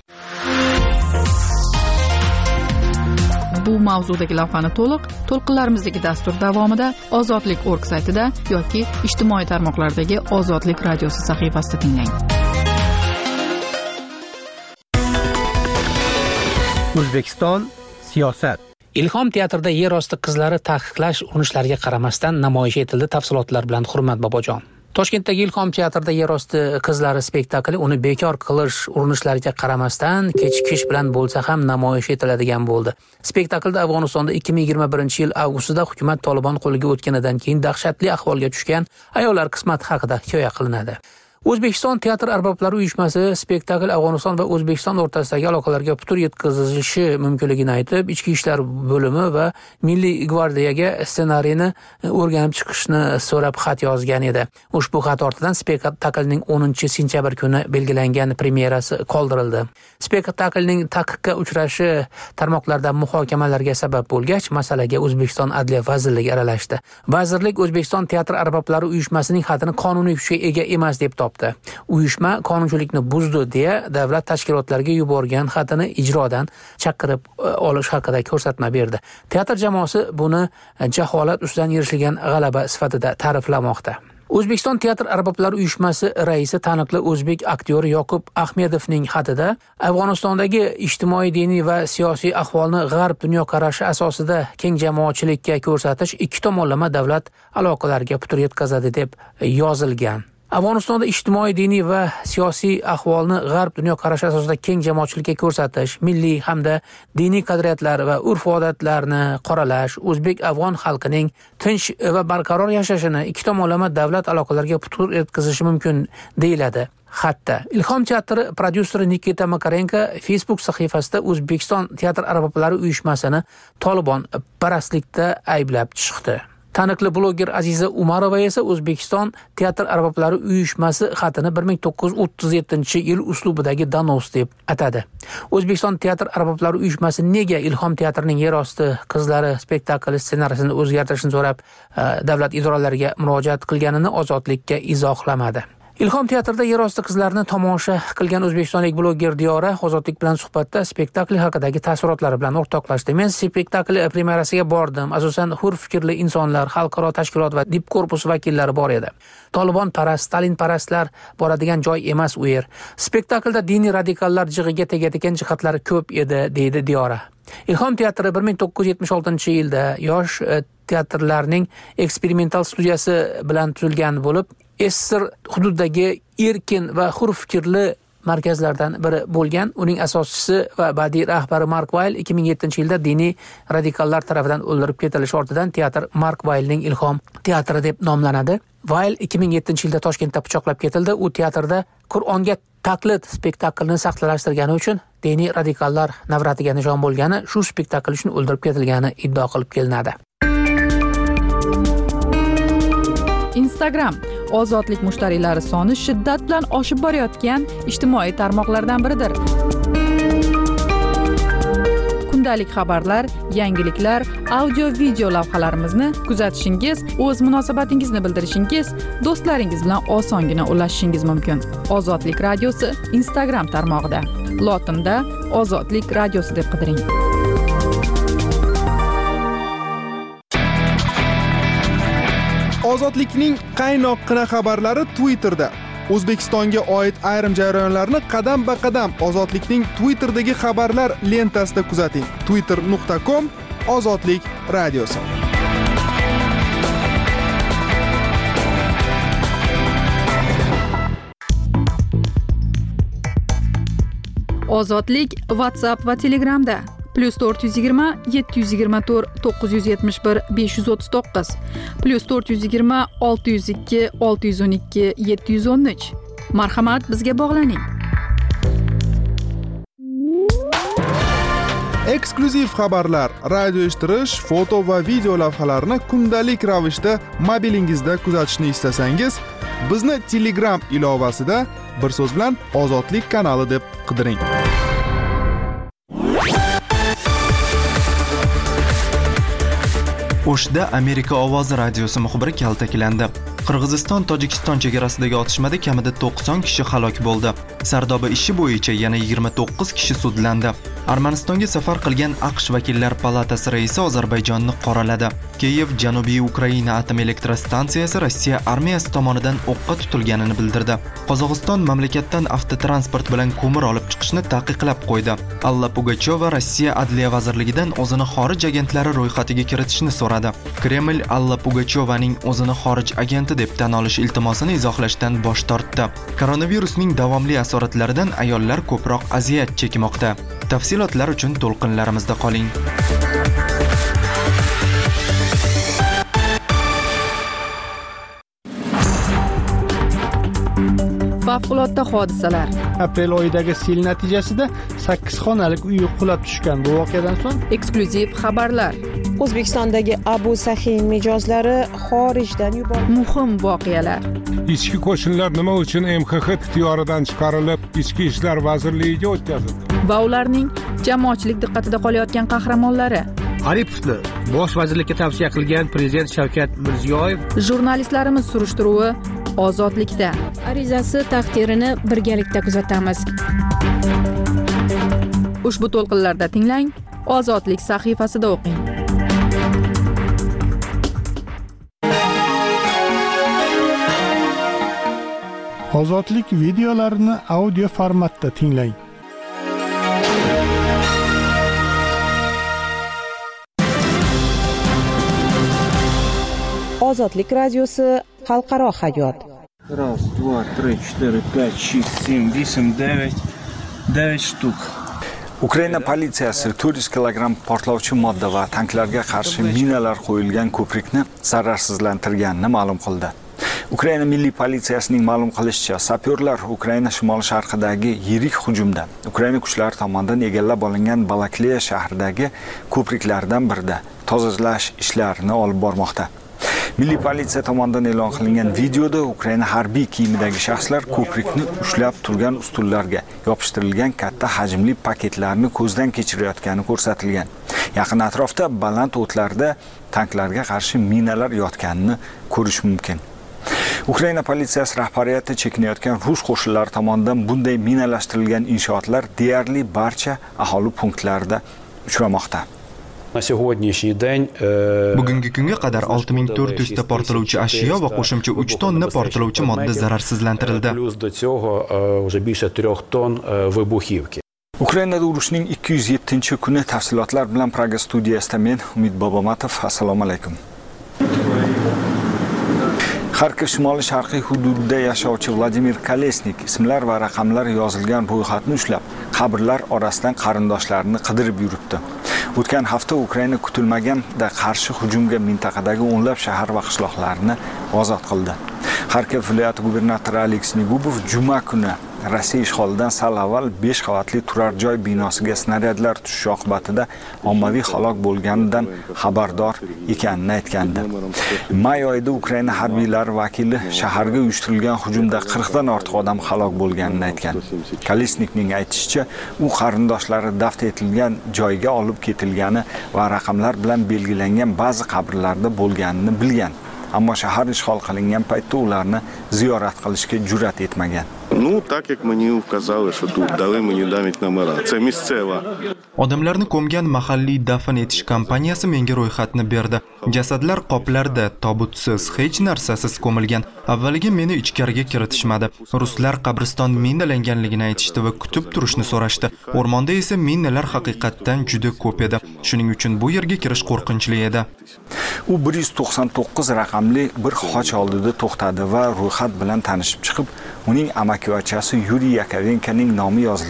[SPEAKER 3] Bu mavzudagi lavhani to'lqinlarimizdagi dastur davomida Ozodlik.org saytida yoki ijtimoiy tarmoqlardagi Ozodlik radiosi sahifasida tinglang.
[SPEAKER 18] O'zbekiston siyosat.
[SPEAKER 19] Ilhom teatrida yer osti qizlari taqiqlash urinishlariga qaramasdan namoyish etildi. Tafsilotlar bilan Hurmat Bobojon. Toshkentdagi Ilhom teatrida yer osti qizlari spektakli uni bekor qilish urinishlariga qaramasdan kechikish bilan bo'lsa ham namoyish etiladigan bo'ldi. Spektaklda Afg'onistonda 2021-yil avgustida hukumat Tolibon qo'liga o'tganidan keyin dahshatli ahvolga tushgan ayollar qismati haqida hikoya qilinadi. O'zbekiston teatr arboblari uyushmasi spektakl Afg'oniston va O'zbekiston o'rtasidagi aloqalarga putur yetkazishi mumkinligini aytib, Ichki ishlar bo'limi va Milliy gvardiyaga ssenariyni o'rganib chiqishni so'rab xat yozgan edi. Ushbu xat ortidan spektaklning 10-sentyabr kuni belgilangan premyerasi qoldirildi. Spektaklning taqiqqa uchrashi tarmoqlarda muhokamalarga sabab bo'lgach, masalaga O'zbekiston Adliya vazirligi aralashdi. Vazirlik O'zbekiston teatr arboblari uyushmasining xatini qonuniy kuchga ega emas deb topdi. Uyushma qonunchilikni buzdi deya davlat tashkilotlariga yuborgan xatini ijrodan chaqirib olish haqida ko'rsatma berdi. Teatr jamoasi buni jaholat ustidan erishilgan g'alaba sifatida ta'riflamoqda. O'zbekiston teatr arboblari uyushmasi raisi taniqli o'zbek aktyori Yoqub Ahmedovning xatida Afg'onistondagi ijtimoiy, diniy va siyosiy ahvolni g'arb dunyoqarashi asosida keng jamoatchilikka ko'rsatish ikki tomonlama davlat aloqalariga putur yetkazadi deb yozilgan. Afg'onistonda ijtimoiy, diniy va siyosiy ahvolni g'arb dunyoqarashi asosida keng jamoatchilikka ko'rsatish, milliy hamda diniy qadriyatlar va urf-odatlarni qoralash, o'zbek-afg'on xalqining tinch va barqaror yashashini ikki tomonlama davlat aloqalariga putur yetkazishi mumkin deyiladi. Xatda Ilhom teatri prodyuseri Nikita Makarenko Facebook sahifasida O'zbekiston teatr arboblari uyushmasini Tolibon parastlikda ayblab chiqdi. Taniqli bloger Aziza Umarova esa O'zbekiston teatr arboblari uyushmasi xatini 1937-yil uslubidagi donos deb atadi. O'zbekiston teatr arboblari uyushmasi nega Ilhom teatrining yer osti qizlari spektakli ssenariysini o'zgartirishni so'rab davlat idoralariga murojaat qilganini Ozodlikka izohlamadi. Ilhom teatrida yer osti qizlarini tomosha qilgan o'zbekistonlik bloger Diyora Ozodlik bilan suhbatda spektakl haqidagi taassurotlari bilan o'rtoqlashdi. Men spektakl premyerasiga bordim. Asosan hur fikrli insonlar, xalqaro tashkilot va dip korpus vakillari bor edi. Tolibon parast, Stalin parastlar boradigan joy emas u yer. Spektaklda diniy radikallar jig'iga tegadigan jihatlari ko'p edi, deydi Diyora. Ilhom teatri 1976-yilda yosh teatrlarning eksperimental studiyasi bilan tuzilgan bo'lib, SSR hududidagi erkin va hur fikrli markazlardan biri bo'lgan. Uning asoschisi va badiiy rahbari Mark Weil 2007-yilda diniy radikallar tomonidan o'ldirib ketilishi ortidan teatr Mark Weilning Ilhom teatri deb nomlanadi. Weil 2007-yilda Toshkentda pichoqlab ketildi. U teatrda Qur'onga taqlid spektaklini saxtalashtirgani uchun diniy radikallar navratiga nishon bo'lgani, shu spektakl uchun o'ldirib ketilgani iddao qilib kelinadi.
[SPEAKER 3] Instagram ozodlik mushtariylari soni shiddat bilan oshib borayotgan ijtimoiy tarmoqlardan biridir. Kundalik xabarlar, yangiliklar, audio-video lavhalarimizni kuzatishingiz, o'z munosabatingizni bildirishingiz, do'stlaringiz bilan osongina ulashishingiz mumkin. Ozodlik radiosi Instagram tarmog'ida. Lotinda Ozodlik radiosi deb qidiring.
[SPEAKER 20] Ozodlikning qaynoqqina xabarlari Twitterda. O'zbekistonga oid ayrim jarayonlarni qadam-ba-qadam Ozodlikning Twitterdagi xabarlar lentasida kuzating. twitter.com/ozodlik radiosi.
[SPEAKER 3] Ozodlik WhatsApp va Telegramda +420 724 971 539 +420 602 612 713. Marhamat, bizga bog'laning.
[SPEAKER 20] Eksklyuziv xabarlar, radio eshittirish, foto va video lavhalarni kundalik ravishda mobilingizda kuzatishni istasangiz, bizni Telegram ilovasida bir so'z bilan Ozodlik kanali deb qidiring.
[SPEAKER 1] O'shda Amerika ovozi radiosi muxbiri kaltaklandi. Qirg'iziston Tojikiston chegarasidagi otishmada kamida 90 kishi halok bo'ldi. Sardoba ishi bo'yicha yana 29 kishi sudlandi. Armanistonga safar qilgan AQSh vakillar palatasi raisi Ozarbayjonni qoraladi. Kiyev Janubiy Ukraina atom elektrostansiyasi Rossiya armiyasi tomonidan o'qqa tutilganini bildirdi. Qozog'iston mamlakatdan avtotransport bilan ko'mir olib chiqishni taqiqlab qo'ydi. Alla Pugacheva Rossiya Adliya vazirligidan o'zini xorij agentlari ro'yxatiga kiritishni so'radi. Kreml Alla Pugachevaning o'zini xorij agenti deb tan olish iltimosini izohlashdan bosh tortdi. Koronavirusning davomli asoratlaridan ayollar ko'proq aziyat chekmoqda. Tafsilotlar uchun to'lqinlarimizda qoling.
[SPEAKER 3] Favqulodda hodisalar.
[SPEAKER 21] Aprel oyidagi sel natijasida 8 xonalik uy qulab tushgan. Bu voqeadan so'ng
[SPEAKER 3] eksklyuziv xabarlar.
[SPEAKER 22] O'zbekistondagi Abu Sahiy mijozlari xorijdan yuborildi.
[SPEAKER 3] Muhim voqealar.
[SPEAKER 7] Ichki qo'shinlar nima uchun MXX ixtiyoridan chiqarilib, Ichki ishlar vazirligiga o'tkazildi?
[SPEAKER 3] Va ularning jamoatchilik diqqatida qolayotgan qahramonlari.
[SPEAKER 18] Aripovni bosh vazirlikka tavsiya qilgan prezident Shavkat Mirziyoyev.
[SPEAKER 3] Jurnalistlarimiz surishtiruvi Ozodlikda. Arizasi taqdirini birgalikda kuzatamiz. Ushbu to'lqinlarda tinglang, Ozodlik sahifasida o'qing.
[SPEAKER 6] Ozodlik videolarini audio formatda tinglang.
[SPEAKER 22] Ozodlik radiosi xalqaro hayot.
[SPEAKER 23] 1, 2, 3, 4, 5, 6, 7, 8, 9 9 shtuk.
[SPEAKER 24] Ukraina politsiyasi 400 kilogramm portlovchi modda va tanklarga qarshi minalar qo'yilgan ko'prikni zararsizlantirganini ma'lum qildi. Ukraina milliy politsiyasining ma'lum qilishicha, sapyorlar Ukraina shimoli-sharqidagi yirik hujumda Ukraina kuchlari tomonidan egallab olingan Balakleya shahridagi ko'priklardan birida tozalash ishlarini olib bormoqda. Milliy politsiya tomonidan e'lon qilingan videoda Ukraina harbiy kiyimidagi shaxslar ko'prikni ushlab turgan ustunlarga yopishtirilgan katta hajmli paketlarni ko'zdan kechirayotgani ko'rsatilgan. Yaqin atrofda baland o'tlarda tanklarga qarshi minalar yotganini ko'rish mumkin. Ukraina politsiyasi rahbariyati chekinayotgan rus qo'shinlari tomonidan bunday minalashtirilgan inshootlar deyarli barcha aholi punktlarida uchramoqda.
[SPEAKER 1] Bugungi kunga qadar 6400 ta portlovchi ashyo va qo'shimcha 3 tonna portlovchi modda zararsizlantirildi.
[SPEAKER 24] Ukrainada urushning 207-kuni tafsilotlar bilan Praga studiyasida men Umid Bobomatov. Assalomu alaykum. Kharkiv shimoli-sharqiy hududida yashovchi Vladimir Kolesnik ismlar va raqamlar yozilgan ro'yxatni ushlab, qabrlar orasidan qarindoshlarini qidirib yuribdi. O'tgan hafta Ukraina kutilmaganda qarshi hujumga mintaqadagi o'nlab shahar va qishloqlarni ozod qildi. Kharkiv viloyati gubernatori Aleksey Gubov juma kuni Rossiya ishg'olidan sal avval 5 qavatli turar joy binosiga snaryadlar tushishi oqibatida ommaviy halok bo'lganidan xabardor ekanini aytgandi. May oyida Ukraina harbiylari vakili shaharga uyushtirilgan hujumda 40 dan ortiq odam halok bo'lganini aytgan. Kolesnikning aytishicha, u qarindoshlari dafn etilgan joyga olib ketilgani va raqamlar bilan belgilangan ba'zi qabrlarda bo'lganini bilgan. Ammo shahar ishg'ol qilingan paytda ularni ziyorat qilishga jur'at etmagan.
[SPEAKER 25] Ну, так як мені вказали, що тут дали мені навіть номера. Це місцева.
[SPEAKER 1] Odamlarni ko'mgan mahalliy dafn etish kompaniyasi menga ro'yxatni berdi. Jasadlar qoplarda tobutsiz, hech narsasiz ko'milgan. Avvaliga meni ichkariga kiritishmadi. Ruslar qabriston minalanganligini aytishdi va kutib turishni so'rashdi. O'rmonda esa minalar haqiqatdan juda ko'p edi. Shuning uchun bu yerga kirish qo'rqinchli edi.
[SPEAKER 24] U 199 raqamli bir xoch oldida to'xtadi va ro'yxat bilan tanishib chiqib, uning amakivachasi Yuriy Yakovenkoning nomi yozilgan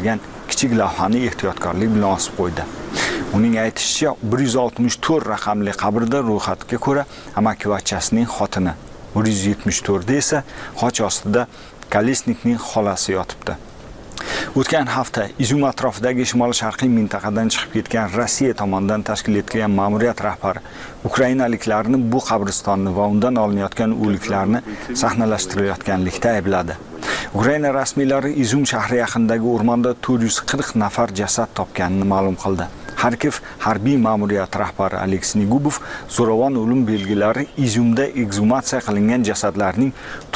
[SPEAKER 24] kichik lavhani ehtiyotkorlik bilan osib qo'ydi. Uning aytishicha, 164 raqamli qabrda ro'yxatga ko'ra amakivachchasining xotini, 174 esa xoch ostida Kolesnikning xolasi yotibdi. O'tgan hafta Izum atrofidagi shimol-sharqiy mintaqadan chiqib ketgan Rossiya tomonidan tashkil etilgan ma'muriyat rahbari ukrainaliklarni bu qabristonni va undan olinayotgan o'liklarni sahnalashtirayotganlikda aybladi. Ukraina rasmiylari Izum shahri yaqinidagi o'rmonda 440 nafar jasad topganini ma'lum qildi. Xarkiv harbiy ma'muriyat rahbari Aleksey Gubov zo'ravon o'lim belgilari Izumda eksgumatsiya qilingan jasadlarning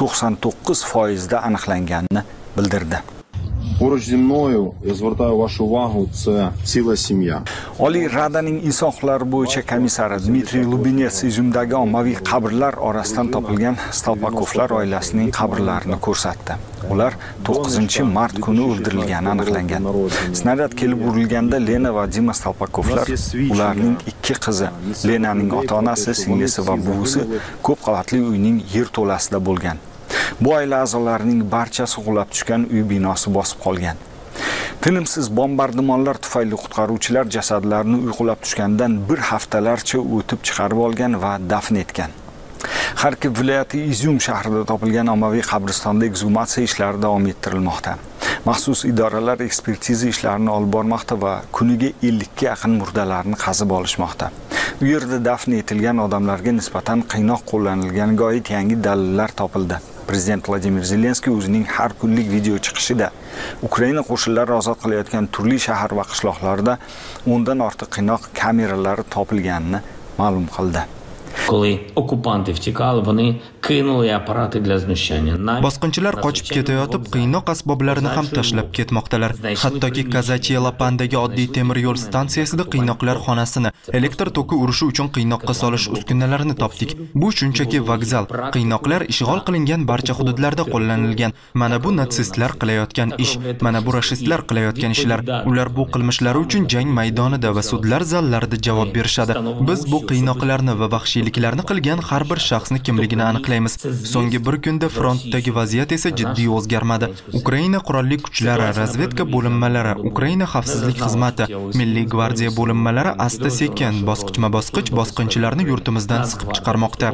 [SPEAKER 24] 99% da aniqlanganini bildirdi.
[SPEAKER 25] Поруч зі мною, я звертаю вашу увагу, це ціла сім'я.
[SPEAKER 24] Oliy Radaning inson huquqlari bo'yicha komissari Dmitriy Lubinets Izumdagi ommaviy qabrlar orasidan topilgan Stalpakovlar oilasining qabrlarini ko'rsatdi. Ular 9-mart kuni o'ldirilgani aniqlangan. Snaryad kelib urilganda Lena va Dima Stalpakovlar, ularning 2 qizi, Lenaning ota-onasi, singlisi va buvisi ko'p qavatli uyning yerto'lasida bo'lgan. Bu oila a'zolarining barchasi qulab tushgan uy binosi bosib qolgan. Tinimsiz bombardimonlar tufayli qutqaruvchilar jasadlarni uyqulab tushgandan bir haftalarcha o'tib chiqarib olgan va dafn etgan. Xarkiv viloyati Izum shahrida topilgan ommaviy qabristonda eksgumatsiya ishlari davom ettirilmoqda. Maxsus idoralar ekspertiza ishlarini olib bormoqda va kuniga 50 ga yaqin murdalarni qazib olishmoqda. U yerda dafn etilgan odamlarga nisbatan qiynoq qo'llanilganiga oid yangi dalillar topildi. Prezident Vladimir Zelenskiy o'zining har kunlik video chiqishida Ukraina qo'shinlari ozod qilayotgan turli shahar va qishloqlarda 10 dan ortiq qiynoq kameralari topilganini ma'lum qildi.
[SPEAKER 2] Коли окупанти втікали, вони кинули апарати для знущання.
[SPEAKER 1] Bosqinchilar qochib ketayotib, qiynoq asboblarini ham tashlab ketmoqdalar. Hattoki Kazachiyelapandagi oddiy temir yo'l stansiyasida qiynoqlar xonasini, elektr toki urishi uchun qiynoqqa solish uskunalarini topdik. Bu shunchaki vokzal. Qiynoqlar ishg'ol qilingan barcha hududlarda qo'llanilgan. Mana bu natsistlar qilayotgan ish, mana bu rashistlar qilayotgan ishlar. Ular bu qilmishlari uchun jang maydonida va sudlar zallarida javob berishadi. Biz bu qiynoqlarni va vahshiyliklarni qilgan har bir shaxsni kimligini aniqlaymiz. So'nggi bir kunda frontdagi vaziyat esa jiddiy o'zgarmadi. Ukraina qurolli kuchlari, razvedka bo'linmalari, Ukraina xavfsizlik xizmati, Milliy gvardiya bo'linmalari asta-sekin, bosqichma-bosqich bosqinchilarni yurtimizdan siqib chiqarmoqda.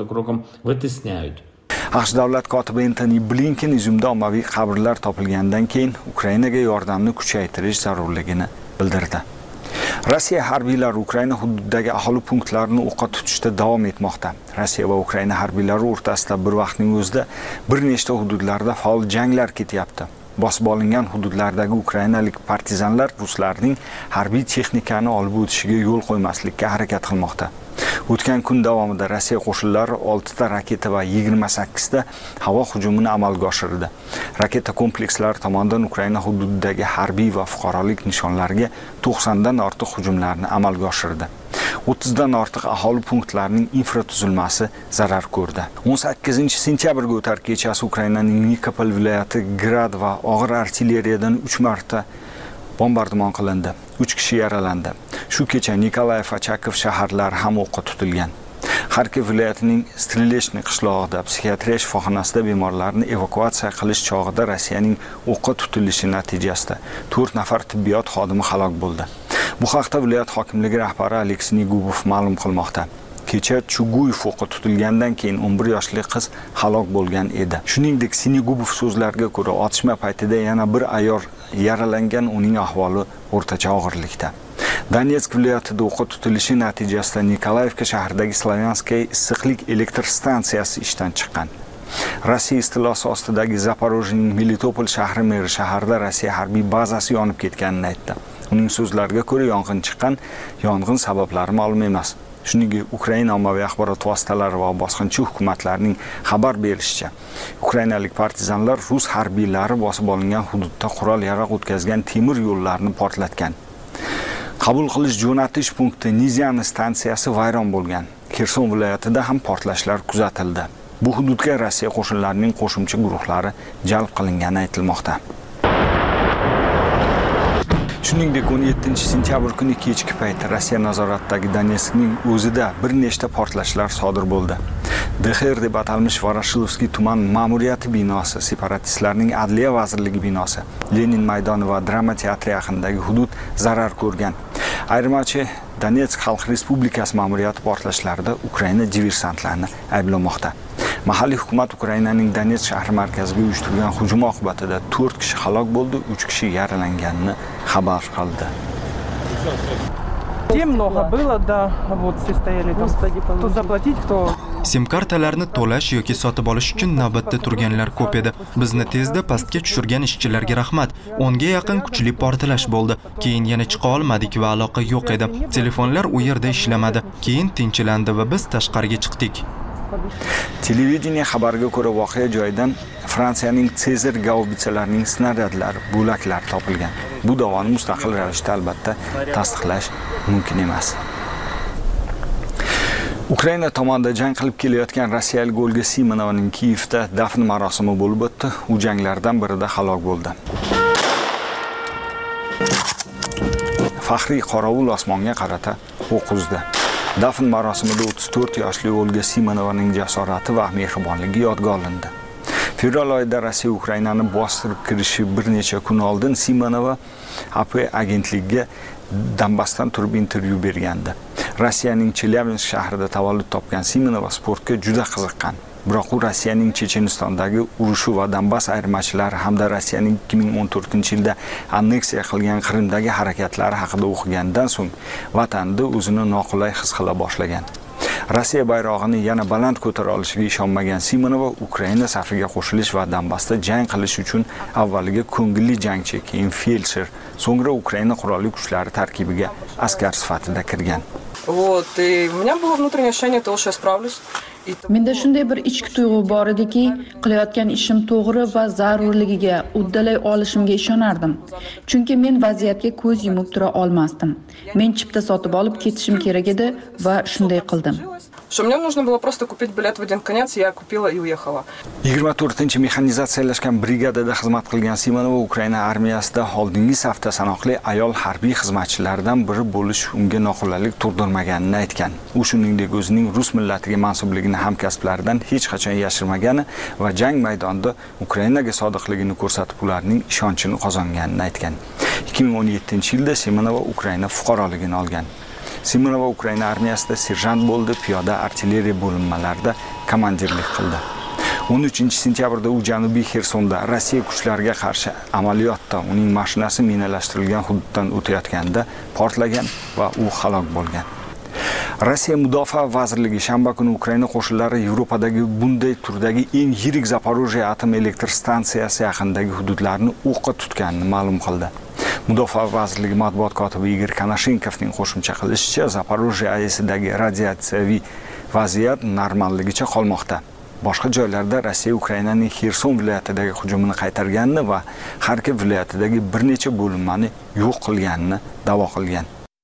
[SPEAKER 24] AQSh davlat kotibi Antony Blinken Izumda ommaviy qabrlar topilgandan keyin Ukrainaga yordamni kuchaytirish zarurligini bildirdi. Rossiya harbiylari Ukraina hududidagi aholi punktlarini o'qqa tutishda davom etmoqda. Rossiya va Ukraina harbiylari o'rtasida bir vaqtning o'zida bir nechta hududlarda faol janglar ketyapti. Bosib olingan hududlardagi ukrainalik partizanlar ruslarning harbiy texnikani olib o'tishiga yo'l qo'ymaslikka harakat qilmoqda. O'tgan kun davomida Rossiya qo'shinlari 6 ta raketa va 28 ta havo hujumini amalga oshirdi. Raketa komplekslari tomonidan Ukraina hududidagi harbiy va fuqarolik nishonlariga 90 dan ortiq hujumlarni amalga oshirdi. 30 dan ortiq aholi punktlarining infratuzilmasi zarar ko'rdi. 18-sentyabrga o'tar kechasi Ukrainaning Nikopol viloyati Grad va og'ir artilleriyadan 3 marta bombardimon qilindi. 3 kishi yaralandi. Shu kecha Nikolayev, Achakov shaharlari ham o'qqa tutilgan. Xarkiv viloyatining Strelechny qishlog'ida psixiatriya shifoxonasida bemorlarni evakuatsiya qilish chog'ida Rossiyaning o'qqa tutilishi natijasida 4 nafar tibbiyot xodimi halok bo'ldi. Bu haqda viloyat hokimligi rahbari Aleksey Gubov ma'lum qilmoqda. Kecha Chuguyev o'qqa tutilgandan keyin 11 yoshli qiz halok bo'lgan edi. Shuningdek, Sinigubov so'zlariga ko'ra, otishma paytida yana bir ayol yaralangan, uning ahvoli o'rtacha og'irlikda. Donetsk viloyatida o'qqa tutilishi natijasida Nikolaevka shahridagi Slavyanskiy issiqlik elektr stansiyasi ishdan chiqqan. Rossiya istilosi ostidagi Zaporojyening Melitopol shahri meri shaharda Rossiya harbiy bazasi yonib ketganini aytdi. Uning so'zlariga ko'ra, yong'in sabablari ma'lum emas. Shuningdek, Ukraina ommaviy axborot vositalari va bosqinchi hukumatlarning xabar berishicha, ukrainalik partizanlar rus harbiylari bosib olingan hududda qurol-yarog' o'tkazgan temir yo'llarni portlatgan. Qabul qilish jo'natish punkti Nizyani stansiyasi vayron bo'lgan. Kherson viloyatida ham portlashlar kuzatildi. Bu hududga Rossiya qo'shinlarining qo'shimcha guruhlari jalb qilingani aytilmoqda. Shuningdek, 17-sentyabr kuni kechki payt Rossiya nazoratidagi Donetskning o'zida bir nechta portlashlar sodir bo'ldi. DXR deb atalmish Voroshilovskiy tuman ma'muriyati binosi, separatistlarning Adliya vazirligi binosi, Lenin maydoni va drama teatri yaqinidagi hudud zarar ko'rgan. Ayirmachi Donetsk Xalq Respublikasi ma'muriyati portlashlarida Ukraina diversantlarini ayblamoqda. Mahalliy hukumat Ukrainaning Donetsk shahri markaziga uyushtirgan hujum oqibatida 4 kishi halok bo'ldi, 3 kishi yaralanganini xabar qildi.
[SPEAKER 4] Много было, да, вот все стояли там, кто заплатить, кто...
[SPEAKER 1] Sim kartalarni to'lash yoki sotib olish uchun navbatda turganlar ko'p edi. Bizni tezda pastga tushirgan ishchilarga rahmat. 10 ga yaqin kuchli portlash bo'ldi. Keyin yana chiqa olmadik va aloqa yo'q edi. Telefonlar u yerda ishlamadi. Keyin tinchilandi va biz tashqariga chiqdik.
[SPEAKER 24] Televideniya xabariga ko'ra voqea joyidan Fransiyaning Cezar gaubitsalarining snaryadlari, bo'laklari topilgan. Bu da'voni mustaqil ravishda albatta tasdiqlash mumkin emas. Ukraina tomonidan jang qilib kelayotgan rossiyalik Olga Simonovaning Kiyevda dafn marosimi bo'lib o'tdi. U janglardan birida halok bo'ldi. Faxriy qorovul osmonga qarata o'q uzdi. Dafn marosimida 34 yoshli Olga Simonovaning jasorati va mehribonligi yodga olindi. Fevral oyida Rossiya Ukrainani bostirib kirishi bir necha kun oldin Simonova AP agentligiga Donbassdan turib intervyu bergandi. Rossiyaning Chelyabinsk shahrida tavallud topgan Simonova sportga juda qiziqqan. Biroq u Rossiyaning Chechenistondagi urushi va Donbass ayirmachilari hamda Rossiyaning 2014-yilda anneksiya qilgan Qrimdagi harakatlari haqida o'qigandan so'ng vatanida o'zini noqulay his qila boshlagan. Rossiya bayrog'ini yana baland ko'tara olishiga ishonmagan Simonova Ukraina safiga qo'shilish va Donbassda jang qilish uchun avvaliga ko'ngilli jangchi, keyin feldsher, so'ngra Ukraina qurolli kuchlari tarkibiga askar sifatida kirgan.
[SPEAKER 5] Вот, и у меня было внутреннее ощущение того, что я справлюсь.
[SPEAKER 3] Menda shunday bir ichki tuyg'u bor ediki, qilayotgan ishim to'g'ri va zarurligiga uddalay olishimga ishonardim. Chunki men vaziyatga ko'z yumib tura olmasdim. Men chipta sotib olib ketishim kerak edi va shunday qildim.
[SPEAKER 5] Что мне нужно было просто купить билет в один конец, я купила и уехала.
[SPEAKER 24] 24-mexanizatsiyalashgan brigadada xizmat qilgan Simonova Ukraina armiyasida oldingi safda sanoqli ayol harbiy xizmatchilardan biri bo'lish unga noqulaylik tug'dirmaganini aytgan. U shuningdek o'zining rus millatiga mansubligini hamkasblaridan hech qachon yashirmagani va jang maydonida Ukrainaga sodiqligini ko'rsatib ularning ishonchini qozonganini aytgan. 2017-yilda Simonova Ukraina fuqaroligini olgan. Simonova Ukraina armiyasida serjant bo'ldi, piyoda artilleriya bo'linmalarida komandirlik qildi. 13-sentyabrda u Janubiy Xersonda Rossiya kuchlariga qarshi amaliyotda uning mashinasi minalashtirilgan hududdan o'tayotganda portlagan va u halok bo'lgan. Rossiya Mudofaa vazirligi shanba kuni Ukraina qo'shinlari Yevropadagi bunday turdagi eng yirik Zaporojye atom elektr stansiyasi yaqinidagi hududlarni o'qqa tutganini ma'lum qildi. Mudofaa vazirligi matbuot kotibi Igor Konashenkovning qo'shimcha qilishicha, Zaporojye AESidagi radiatsiyaviy vaziyat normalligicha qolmoqda. Boshqa joylarda Rossiya Ukrainaning Xerson viloyatidagi hujumini qaytarganini va Xarkov viloyatidagi bir necha bo'linmani yo'q qilganini da'vo qilgan.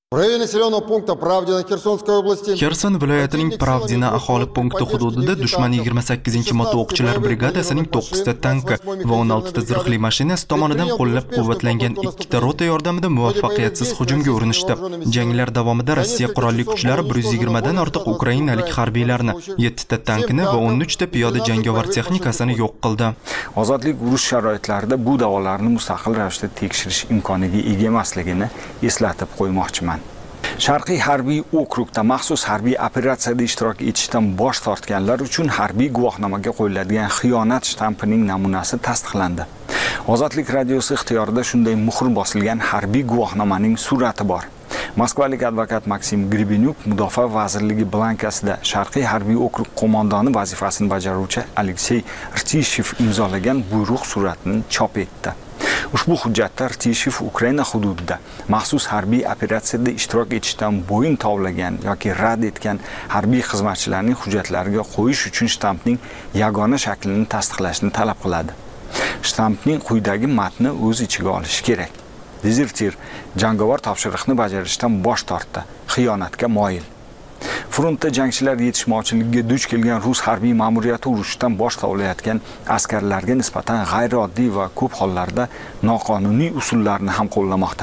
[SPEAKER 1] Xerson viloyatining Pravdina aholi punkti hududida dushman 28-moto o'qchilar brigadasining 9 ta tanki va 16 ta zirhli mashinasi tomonidan qo'llab-quvvatlangan 2 ta rota yordamida muvaffaqiyatsiz hujumga urinishdi. Janglar davomida Rossiya qurolli kuchlari 120 dan ortiq ukrainalik harbiylarni, 7 ta tankini va 13 ta piyoda jangovar texnikasini yo'q qildi.
[SPEAKER 24] Ozodlik urush sharoitlarida bu da'volarni mustaqil ravishda tekshirish imkoniga ega emasligini eslatib qo'ymoqchiman. Sharqiy harbiy okrugda maxsus harbiy operatsiyada ishtirok etishdan bosh tortganlar uchun harbiy guvohnomaga qo'yiladigan xiyonat shtampining namunasi tasdiqlandi. Ozodlik radiosi ixtiyorida shunday muhr bosilgan harbiy guvohnomaning surati bor. Moskvalik advokat Maksim Gribenyuk Mudofaa vazirligi blankasida Sharqiy harbiy okrug qo'mondoni vazifasini bajaruvchi Aleksey Rtishev imzolagan buyruq suratini chop etdi. Ushbu hujjatda Rtishev Ukraina hududida maxsus harbiy operatsiyada ishtirok etishdan bo'yin tovlagan yoki rad etgan harbiy xizmatchilarning hujjatlariga qo'yish uchun shtampning yagona shaklini tasdiqlashni talab qiladi. Shtampning quyidagi matni o'z ichiga olishi kerak. Dezertir jangovar topshiriqni bajarishdan bosh tortdi, xiyonatga moyil. Frontda jangchilar yetishmovchiligiga duch kelgan rus harbiy ma'muriyati urushdan bosh tovlayotgan askarlarga nisbatan g'ayrioddiy va ko'p hollarda noqonuniy usullarni ham qo'llamoqda.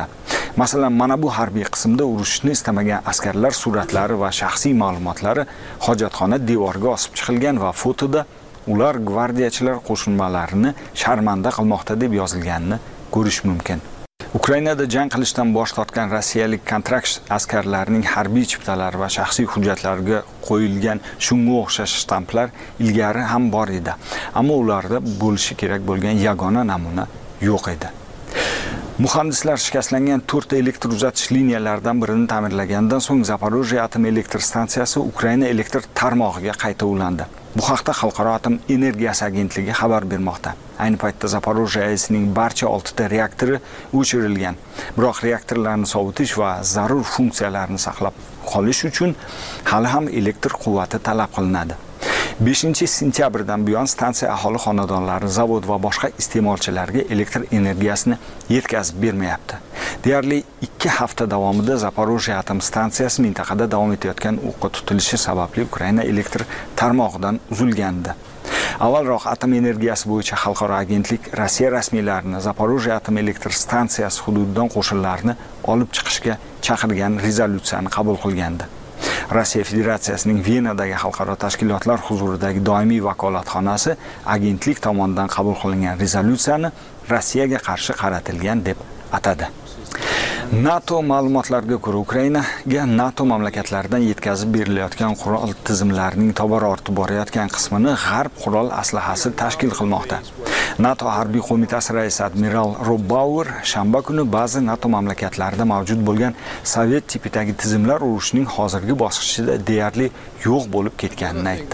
[SPEAKER 24] Masalan, mana bu harbiy qismda urushni istamagan askarlar suratlari va shaxsiy ma'lumotlari hojatxona devoriga osib chiqilgan va fotoda ular gvardiyachilar qo'shinmalarini sharmanda qilmoqda deb yozilganini ko'rish mumkin. Ukrainada jang qilishdan bosh tortgan rossiyalik kontrakt askarlarining harbiy chiptalari va shaxsiy hujjatlariga qo'yilgan shunga o'xshash shtamplar ilgari ham bor edi. Ammo ularda bo'lishi kerak bo'lgan yagona namuna yo'q edi. Muhandislar shikastlangan 4 elektr uzatish liniyalaridan birini ta'mirlagandan so'ng Zaporojye atom elektr stansiyasi Ukraina elektr tarmog'iga qayta ulandi. Bu haqda Xalqaro atom energiyasi agentligi xabar bermoqda. Ayni paytda Zaporojye AESning barcha 6 ta reaktori o'chirilgan. Biroq reaktorlarni sovutish va zarur funksiyalarni saqlab qolish uchun hali ham elektr quvvati talab qilinadi. 5-sentyabrdan buyon stansiya aholi xonadonlari, zavod va boshqa iste'molchilarga elektr energiyasini yetkazib bermayapti. Deyarli 2 hafta davomida Zaporojye atom stansiyasi mintaqada davom etayotgan o'qqa tutilishi sababli Ukraina elektr tarmog'idan uzilgandi. Avvalroq atom energiyasi bo'yicha xalqaro agentlik Rossiya rasmiylarini Zaporojye atom elektr stansiyasi hududidan qo'shinlarni olib chiqishga chaqirgan rezolyutsiyani qabul qilgandi. Rossiya Federatsiyasining Venadagi xalqaro tashkilotlar huzuridagi doimiy vakolatxonasi agentlik tomonidan qabul qilingan rezolyutsiyani Rossiyaga qarshi qaratilgan deb atadi. NATO ma'lumotlariga ko'ra Ukrainaga NATO mamlakatlaridan yetkazib berilayotgan qurol tizimlarining tobora ortib borayotgan qismini g'arb qurol aslahasi tashkil qilmoqda. NATO harbiy qo'mitasi raisi admiral Rob Bauer shanba kuni ba'zi NATO mamlakatlarida mavjud bo'lgan sovet tipidagi tizimlar urushning hozirgi bosqichida deyarli yo'q bo'lib ketganini aytdi.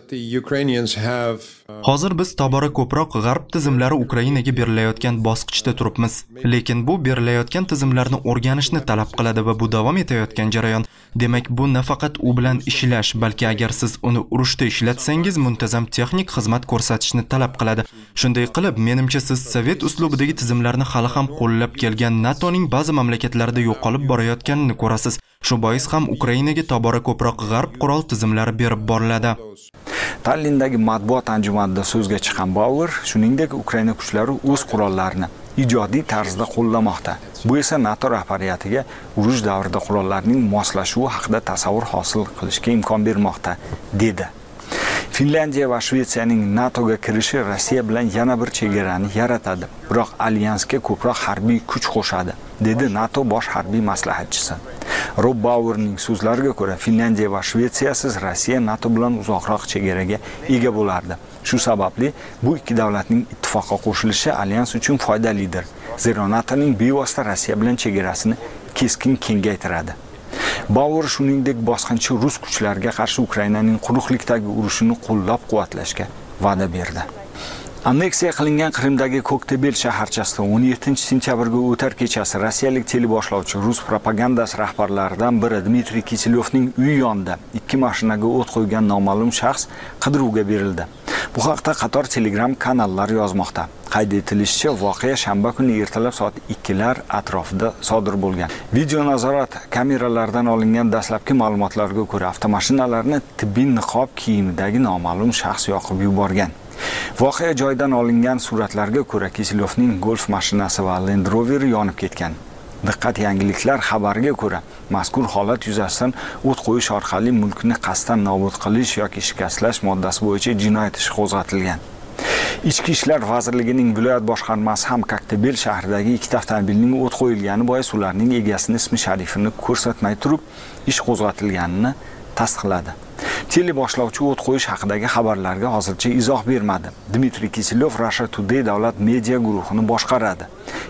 [SPEAKER 1] Hozir biz tobora ko'proq g'arb tizimlari Ukrainaga berilayotgan bosqichda turibmiz, lekin bu berilayotgan tizimlarni o'rganishni talab qiladi va bu davom etayotgan jarayon. Demak, bu nafaqat u bilan ishlash, balki agar siz uni urushda ishlatsangiz, muntazam texnik xizmat ko'rsatishni talab qiladi. Shunday qilib, menimcha siz sovet uslubidagi tizimlarni hali ham qo'llab kelgan NATOning ba'zi mamlakatlarida yo'qolib borayotganini ko'rasiz. Shu bois ham Ukrainaga tobora ko'proq g'arb qurol tizimlari berib boriladi.
[SPEAKER 24] Tallindagi matbuot anjumanida so'zga chiqqan Bauer, shuningdek, Ukraina kuchlari o'z qurollarini ijodiy tarzda qo'llamoqda. Bu esa NATO rahbariyatiga urush davrida qurollarning moslashuvi haqida tasavvur hosil qilishga imkon bermoqda, dedi. Finlandiya va Shvetsiyaning NATOga kirishi Rossiya bilan yana bir chegarani yaratadi, biroq alyansga ko'proq harbiy kuch qo'shadi, dedi NATO bosh harbiy maslahatchisi. Rob Bauerning so'zlariga ko'ra, Finlandiya va Shvetsiyasiz Rossiya NATO bilan uzoqroq chegaraga ega bo'lardi. Shu sababli bu ikki davlatning ittifoqqa qo'shilishi alyans uchun foydalidir. Zero NATOning bevosita Rossiya bilan chegarasini keskin kengaytiradi. Bauer shuningdek bosqinchi rus kuchlariga qarshi Ukrainaning quruqlikdagi urushini qo'llab-quvvatlashga va'da berdi. Anneksiya qilingan Qrimdagi Koktebel shaharchasida 17-sentyabrga o'tar kechasi rossiyalik teleboshlovchi rus propagandasi rahbarlaridan biri Dmitriy Kiselyovning uyi yonida 2 mashinaga o't qo'ygan noma'lum shaxs qidiruvga berildi. Bu haqda qator Telegram kanallar yozmoqda. Qayd etilishicha, voqea shanba kuni ertalab soat 2lar atrofida sodir bo'lgan. Video nazorat kameralaridan olingan dastlabki ma'lumotlarga ko'ra, avtomashinalarni tibbiy niqob kiyimidagi noma'lum shaxs yoqib yuborgan. Voqea joyidan olingan suratlarga ko'ra, Kiselyovning Golf mashinasi va Land Rover yonib ketgan. Diqqat yangiliklar xabariga ko'ra, mazkur holat yuzasidan o't qo'yish orqali mulkni qasddan nobud qilish yoki shikastlash moddasi bo'yicha jinoyat ishi qo'zg'atilgan. Ichki ishlar vazirligining viloyat boshqarmasi ham Koktebel shahridagi 2 avtomobilning o't qo'yilgani bois ularning egasining ismi sharifini ko'rsatmay turib ish qo'zg'atilganini tasdiqladi. Teleboshlovchi o't qo'yish haqidagi xabarlarga hozircha izoh bermadi. Dmitriy Kiselyov Russia Today davlat media guruhini boshqaradi.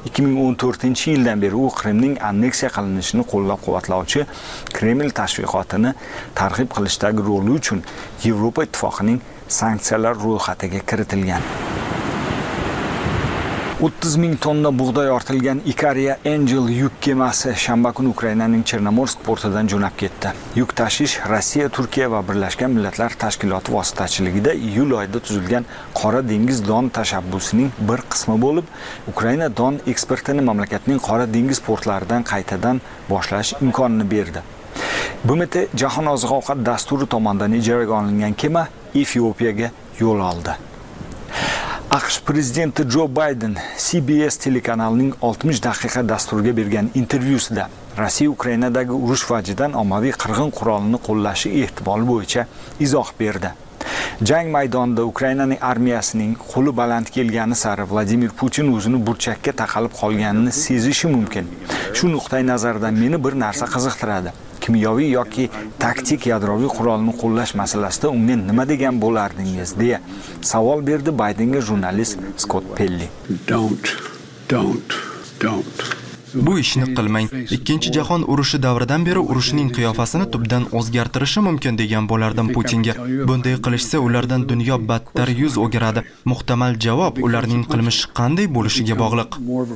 [SPEAKER 24] 2014-yildan beri u Qrimning anneksiya qilinishini qo'llab-quvvatlovchi Kreml tashviqotini targ'ib qilishdagi roli uchun Yevropa ittifoqining sanksiyalar ro'yxatiga kiritilgan. 30 ming tonna bug'doy ortilgan Ikaria Angel yuk kemasi shanba kuni Ukrainaning Chernomorsk portidan jo'nab ketdi. Yuk tashish Rossiya, Turkiya va Birlashgan Millatlar Tashkiloti vositachiligida iyul oyida tuzilgan Qora dengiz don tashabbusining bir qismi bo'lib, Ukraina don eksportini mamlakatning Qora dengiz portlaridan qaytadan boshlash imkonini berdi. BMT Jahon oziq-ovqat dasturi tomonidan ijaraga olingan kema Efiopiyaga yo'l oldi. AQSh prezidenti Jo Bayden CBS telekanalining 60 daqiqa dasturiga bergan intervyusida Rossiya Ukrainadagi urush vajidan ommaviy qirg'in qurolini qo'llashi ehtimoli bo'yicha izoh berdi. Jang maydonida Ukrainaning armiyasining qo'li baland kelgani sari Vladimir Putin o'zini burchakka taqalib qolganini sezishi mumkin. Shu nuqtai nazardan meni bir narsa qiziqtiradi. Kimyoviy yoki taktik yadroviy qurolni qo'llash masalasida unga nima degan bo'lardingiz deya savol berdi Baydenga jurnalist Scott Pelley.
[SPEAKER 1] Don't. Bu ishni qilmang. Ikkinchi jahon urushi davridan beri urushning qiyofasini tubdan o'zgartirishi mumkin degan bo'lardim Putinga. Bunday qilishsa ulardan dunyo battar yuz o'giradi. Muhtamal javob ularning qilmishi qanday bo'lishiga bog'liq.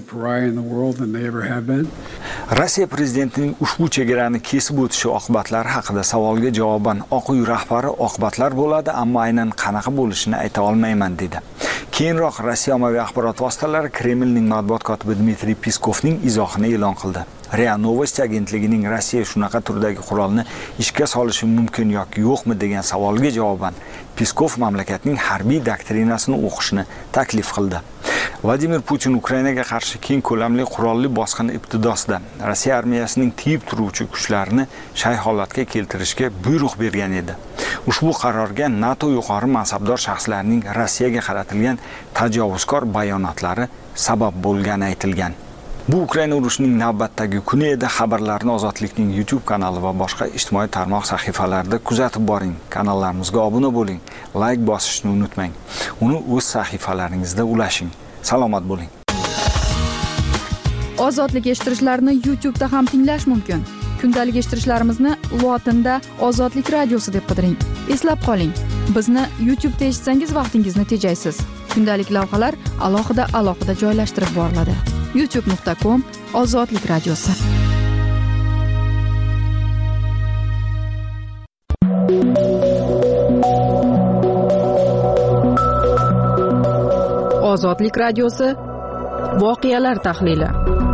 [SPEAKER 24] Rossiya prezidentining ushbu chegarani kesib o'tishi oqibatlari haqida savolga javoban Oq uy rahbari oqibatlar bo'ladi, ammo aynan qanaqa bo'lishini ayta olmayman dedi. Keyinroq Rossiya ommaviy axborot vositalari Kremlning matbuot kotibi Dmitriy Peskovning izohini e'lon qildi. RIA Novosti agentligining Rossiya shunaqa turdagi qurolni ishga solishi mumkin yoki yo'qmi degan savolga javoban Peskov mamlakatning harbiy doktrinasini o'qishni taklif qildi. Vladimir Putin Ukrainaga qarshi keng ko'lamli qurolli bosqin ibtidosida Rossiya armiyasining tiyib turuvchi kuchlarini shay holatga keltirishga buyruq bergan edi. Ushbu qarorga NATO yuqori mansabdor shaxslarining Rossiyaga qaratilgan tajovuzkor bayonotlari sabab bo'lgani aytilgan. Bu Ukraina urushining navbatdagi kuni edi. Xabarlarni Ozodlikning YouTube kanali va boshqa ijtimoiy tarmoq sahifalarida kuzatib boring. Kanallarimizga obuna bo'ling, like bosishni unutmang. Uni o'z sahifalaringizda ulashing. Salomat bo'ling.
[SPEAKER 3] Ozodlik eshittirishlarni YouTube'da ham tinglash mumkin. Kundalik eshittirishlarimizni lotinda Ozodlik radiosi deb qidiring. Eslab qoling, bizni YouTube'da eshitsangiz vaqtingizni tejaysiz. Kundalik lavhalar alohida joylashtirib boriladi. youtube.com/Ozodlik radiosi. Ozodlik radiosi voqealar tahlili.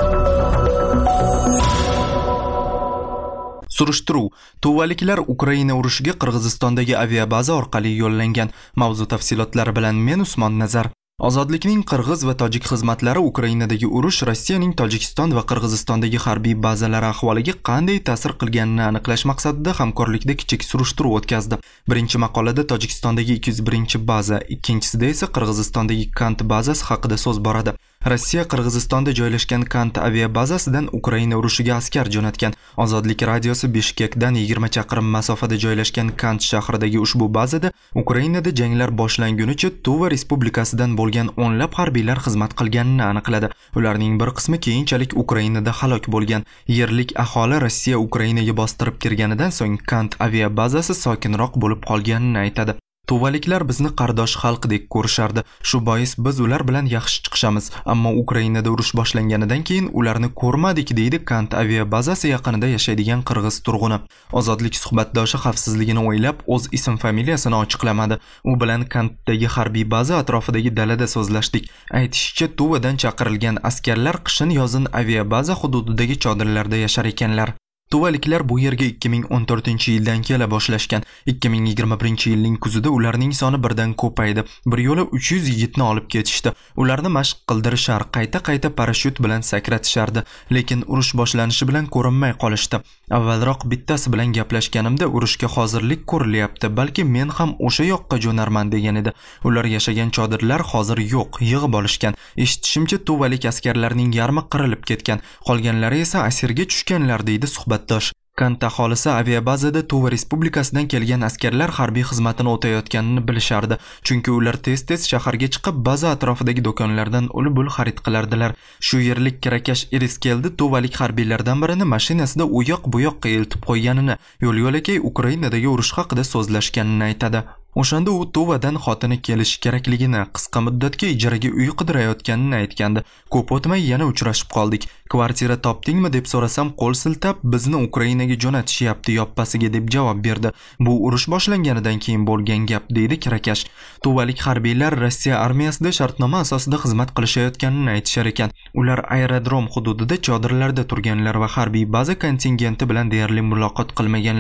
[SPEAKER 1] Surishtiruv: tuvaliklar Ukraina urushiga Qirg'izistondagi aviabaza orqali yo'llangan. Mavzu tafsilotlari bilan men Usmon Nazar. Ozodlikning Qirg'iz va tojik xizmatlari Ukrainadagi urush Rossiyaning Tojikiston va Qirg'izistondagi harbiy bazalari ahvoliga qanday ta'sir qilganini aniqlash maqsadida hamkorlikda kichik surishtiruv o'tkazdi. Birinchi maqolada Tojikistondagi 201-baza, ikkinchisida esa Qirg'izistondagi Kant bazasi haqida so'z boradi. Rossiya Qirg'izistonda joylashgan Kant aviabazasidan Ukraina urushiga askar jo'natgan. Ozodlik radiosi Bishkekdan 20 chaqirim masofada joylashgan Kant shahridagi ushbu bazada Ukrainada janglar boshlangunicha Tuva respublikasidan bo'lgan o'nlab harbiylar xizmat qilganini aniqladi. Ularning bir qismi keyinchalik Ukrainada halok bo'lgan. Yerlik aholi Rossiya Ukrainaga bostirib kirganidan so'ng Kant aviabazasi sokinroq bo'lib qolganini aytadi. Tuvaliklar bizni qardosh xalqdek ko'rishardi. Shu bois biz ular bilan yaxshi chiqishamiz, ammo Ukrainada urush boshlanganidan keyin ularni ko'rmadik, deydi Kant aviabazasi yaqinida yashaydigan qirg'iz turg'uni. Ozodlik suhbatdoshi xavfsizligini o'ylab o'z ism-familiyasini ochiqlamadi. U bilan Kantdagi harbiy baza atrofidagi dalada so'zlashdik. Aytishicha, Tuvadan chaqirilgan askarlar qishin-yozin aviabaza hududidagi chodirlarda yashar ekanlar. Tuvaliklar bu yerga 2014-yildan kela boshlashgan. 2021-yilning kuzida ularning soni birdan ko'paydi. Bir yo'la 300 yigitni olib ketishdi. Ularni mashq qildirishar, qayta parashyut bilan sakratishardi, lekin urush boshlanishi bilan ko'rinmay qolishdi. Avvalroq bittasi bilan gaplashganimda urushga hozirlik ko'rilyapti, balki men ham o'sha yoqqa jo'narman degan edi. Ular yashagan chodirlar hozir yo'q, yig'ib olishgan. Eshitishimcha, tuvalik askarlarning yarmi qirilib ketgan, qolganlari esa asirga tushganlar, deydi suhbatdosh. Kant aholisi aviabazada Tuva respublikasidan kelgan askarlar harbiy xizmatini o'tayotganini bilishardi, chunki ular tez-tez shaharga chiqib baza atrofidagi do'konlardan ul-bul xarid qilardilar. Shu yerlik kirakash Iriskeldi tuvalik harbiylardan birini mashinasida u yoq-bu yoqqa eltib qo'yganini, yo'l-yo'lakay Ukrainadagi urush haqida so'zlashganini aytadi. O'shanda u Tuvadan xotini kelishi kerakligini, qisqa muddatga ijaraga uy qidirayotganini aytgandi. Ko'p o'tmay yana uchrashib qoldik. Kvartira topdingmi deb so'rasam, qo'l siltab, bizni Ukrainaga jo'natishyapti yoppasiga deb javob berdi. Bu urush boshlanganidan keyin bo'lgan gap, deydi kirakash. Tuvalik harbiylar Rossiya armiyasida shartnoma asosida xizmat qilishayotganini aytishar ekan. Ular aerodrom hududida chodirlarda turganlar va harbiy baza kontingenti bilan deyarli muloqot qilmaganlar.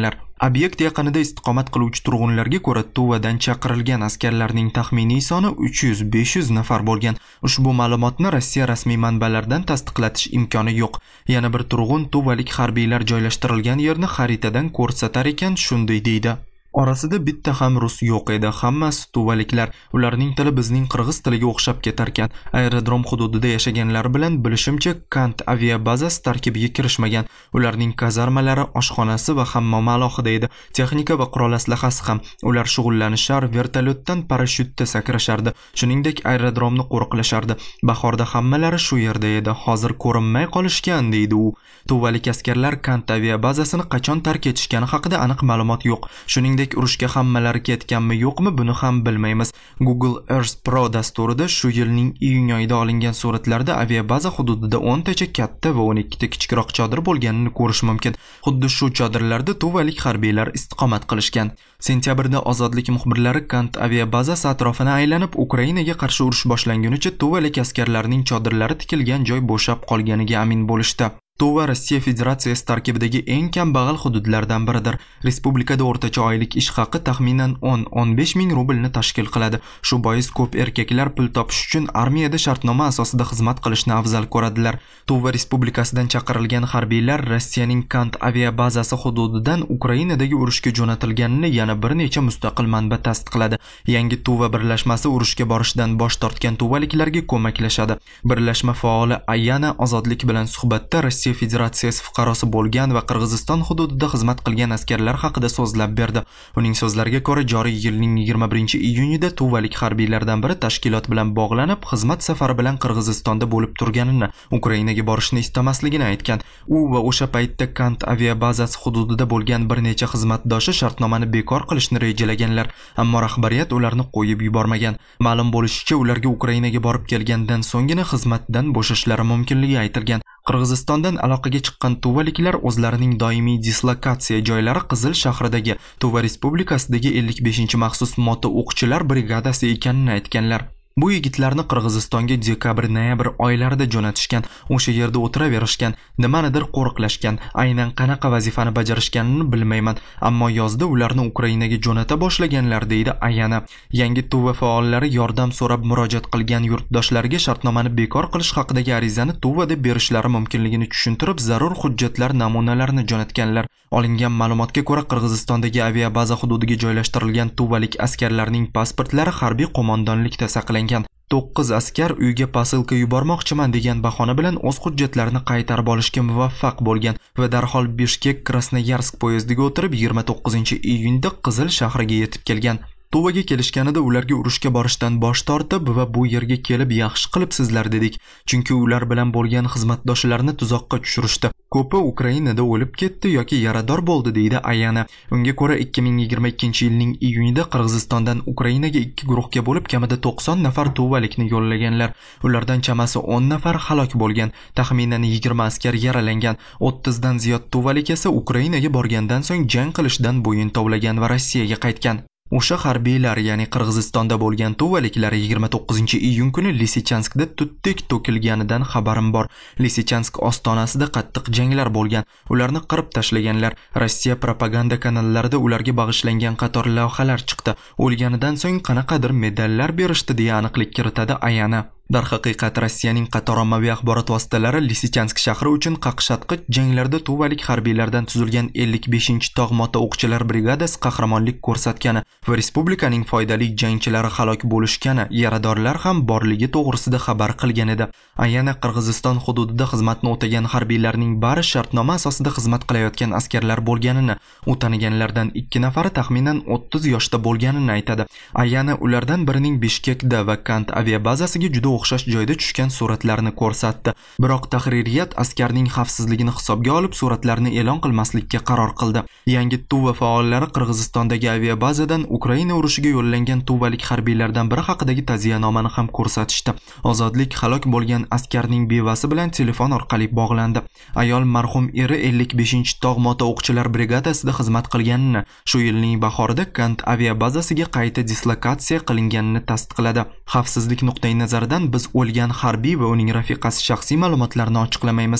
[SPEAKER 1] Obyekt yaqinida istiqomat qiluvchi turg'unlarga ko'ra, Tuvadan chaqirilgan askarlarning taxminiy soni 300-500 nafar bo'lgan. Ushbu ma'lumotni Rossiya rasmiy manbalaridan tasdiqlatish imkoni yo'q. Yana bir turg'un tuvalik harbiylar joylashtirilgan yerni xaritadan ko'rsatar ekan, shunday deydi. Orasida bitta ham rus yo'q edi, hammasi tuvaliklar. Ularning tili bizning qirg'iz tiliga o'xshab ketar ekan. Aerodrom hududida yashaganlar bilan bilishimcha Kant aviabazasi tarkibiga kirishmagan. Ularning kazarmalari, oshxonasi va hammomi alohida edi. Texnika va qurol aslahasi ham. Ular shug'ullanishar, vertolyotdan parashyutda sakrashardi. Shuningdek, aerodromni qo'riqlashardi. Bahorda hammalari shu yerda edi. Hozir ko'rinmay qolishgan, deydi u. Tuvalik askarlar Kant aviabazasini qachon tark etishgani haqida aniq ma'lumot yo'q. Shuningdek, urushga hammalari ketganmi yo'qmi buni ham bilmaymiz. Google Earth Pro dasturida shu yilning iyun oyida olingan suratlarda aviabaza hududida 10 tacha katta va 12 ta kichikroq chodir bo'lganini ko'rish mumkin. Xuddi shu chodirlarda tuvalik harbiylar istiqomat qilishgan. Sentyabrda ozodlik muxbirlari Kant aviabazasi atrofini aylanib, Ukrainaga qarshi urush boshlangunicha tuvalik askarlarining chodirlari tikilgan joy bo'shab qolganiga amin bo'lishdi. Tuva Rossiya Federatsiyasi tarkibidagi eng kambag'al hududlardan biridir. Respublikada o'rtacha oylik ish haqi taxminan 10-15 ming rublni tashkil qiladi. Shu bois ko'p erkaklar pul topish uchun armiyada shartnoma asosida xizmat qilishni afzal ko'radilar. Tuva Respublikasidan chaqirilgan harbiylar Rossiyaning Kant aviabazasi hududidan Ukrainadagi urushga jo'natilganini yana bir necha mustaqil manba tasdiqladi. Yangi Tuva birlashmasi urushga borishdan bosh tortgan tuvaliklarga ko'maklashadi. Birlashma faoli Ayana ozodlik bilan suhbatda Rossiya Federatsiyasi fuqarosi bo'lgan va Qirg'iziston hududida xizmat qilgan askarlar haqida so'zlab berdi. Uning so'zlariga ko'ra, joriy yilning 21-iyunida tuvalik harbiylardan biri tashkilot bilan bog'lanib, xizmat safari bilan Qirg'izistonda bo'lib turganini, Ukrainaga borishni istamasligini aytgan. U va o'sha paytda Kant aviabazasi hududida bo'lgan bir necha xizmatdoshi shartnomani bekor qilishni rejalaganlar, ammo rahbariyat ularni qo'yib yubormagan. Ma'lum bo'lishicha, ularga Ukrainaga borib kelgandan so'nggina xizmatdan bo'shashlari mumkinligi aytilgan. Qirg'izistondan aloqaga chiqqan tuvaliklar o'zlarining doimiy dislokatsiya joylari Qizil shahridagi Tuva Respublikasidagi 55-maxsus moto o'qchilar brigadasi ekanini aytganlar. Bu yigitlarni Qirg'izistonga dekabr-noyabr oylarida jo'natishgan, o'sha yerda o'tiraverishgan, nimanidir qo'riqlashgan, aynan qanaqa vazifani bajarishganini bilmayman, ammo yozda ularni Ukrainaga jo'nata boshlaganlar, deydi Ayana. Yangi Tuva faollari yordam so'rab murojaat qilgan yurtdoshlarga shartnomani bekor qilish haqidagi arizani Tuvada berishlari mumkinligini tushuntirib, zarur hujjatlar namunalarini jo'natganlar. Olingan ma'lumotga ko'ra, Qirg'izistondagi aviabaza hududiga joylashtirilgan tuvalik askarlarning pasportlari harbiy qo'mondonlikda saqlangan. 9 askar uyga posilka yubormoqchiman degan bahona bilan o'z hujjatlarini qaytarib olishga muvaffaq bo'lgan va darhol Bishkek Krasnoyarsk poyezdiga o'tirib 29-iyunda Qizil shahriga yetib kelgan. Tuvaga kelishganida ularga urushga borishdan bosh tortib va bu yerga kelib yaxshi qilibsizlar dedik, chunki ular bilan bo'lgan xizmatdoshlarini tuzoqqa tushirishdi. Ko'pi Ukrainada o'lib ketdi yoki yarador bo'ldi, deydi Ayana. Unga ko'ra 2022-yilning iyunida Qirg'izistondan Ukrainaga 2 guruhga bo'lib kamida 90 nafar tuvalikni yo'llaganlar. Ulardan chamasi 10 nafar halok bo'lgan, taxminan 20 askar yaralangan. 30 dan ziyod tuvalik esa Ukrainaga borgandan so'ng jang qilishdan bo'yin tovlagan va Rossiyaga qaytgan. O'sha harbiylar, ya'ni Qirg'izistonda bo'lgan tuvaliklar 29-iyun kuni Lisichanskda tutdek to'kilganidan xabarim bor. Lisichansk ostonasida qattiq janglar bo'lgan. Ularni qirib tashlaganlar. Rossiya propaganda kanallarida ularga bag'ishlangan qator lavhalar chiqdi. O'lganidan so'ng qanaqadir medallar berishdi deya aniqlik kiritadi Ayana. Darhaqiqat Rossiyaning qator ommaviy axborot vositalari Lisichansk shahri uchun qaqshatqich janglarda tuvalik harbiylardan tuzilgan 55-tog' moto o'qchilar brigadasi qahramonlik ko'rsatgani va respublikaning foydali jangchilari halok bo'lishgani, yaradorlar ham borligi to'g'risida xabar qilgan edi. Ayana Qirg'iziston hududida xizmatni o'tagan harbiylarning bari shartnoma asosida xizmat qilayotgan askarlar bo'lganini, u taniganlardan 2 nafari taxminan 30 yoshda bo'lganini aytadi. Ayana ulardan birining Bishkekda va Kant aviabazasiga juda o'xshash joyda tushgan suratlarni ko'rsatdi. Biroq tahririyat askarning xavfsizligini hisobga olib suratlarni e'lon qilmaslikka qaror qildi. Yangi Tuva faollari Qirg'izistondagi aviabazadan Ukraina urushiga yo'llangan tuvalik harbiylardan biri haqidagi ta'ziyanomani ham ko'rsatishdi. Ozodlik halok bo'lgan askarning bevasi bilan telefon orqali bog'landi. Ayol marhum eri 55-tog' moto o'qchilar brigadasida xizmat qilganini, shu yilning bahorida Kant aviabazasiga qayta dislokatsiya qilinganini tasdiqladi. Xavfsizlik nuqtai nazaridan biz o'lgan harbiy va uning rafiqasi shaxsiy ma'lumotlarini ochiqlamaymiz.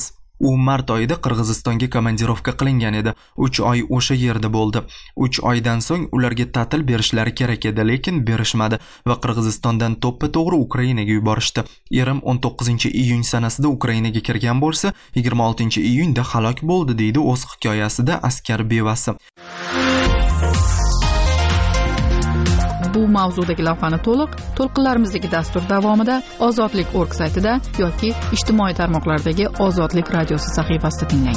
[SPEAKER 1] U mart oyida Qirg'izistonga komandirovka qilingan edi. 3 oy o'sha yerda bo'ldi. 3 oydan so'ng ularga ta'til berishlari kerak edi, lekin berishmadi va Qirg'izistondan to'ppa-to'g'ri Ukrainaga yuborishdi. Erim 19-iyun sanasida Ukrainaga kirgan bo'lsa, 26-iyunda halok bo'ldi, deydi o'z hikoyasida askar bevasi.
[SPEAKER 8] Bu mavzudagi lavhani to'lqinlarimizdagi dastur davomida Ozodlik.org saytida yoki ijtimoiy tarmoqlardagi Ozodlik radiosi sahifasida tinglang.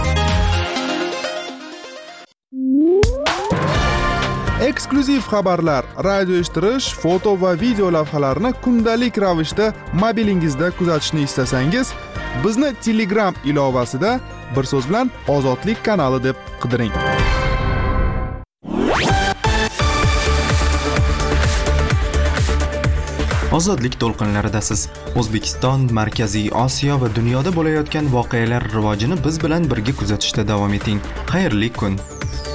[SPEAKER 20] Eksklyuziv xabarlar, radio eshittirish, foto va video lavhalarni kundalik ravishda mobilingizda kuzatishni istasangiz, bizni Telegram ilovasida bir so'z bilan Ozodlik kanali deb qidiring.
[SPEAKER 1] Ozodlik to'lqinlaridasiz. O'zbekiston, Markaziy Osiyo va dunyoda bo'layotgan voqealar rivojini biz bilan birga kuzatishda davom eting. Xayrli kun.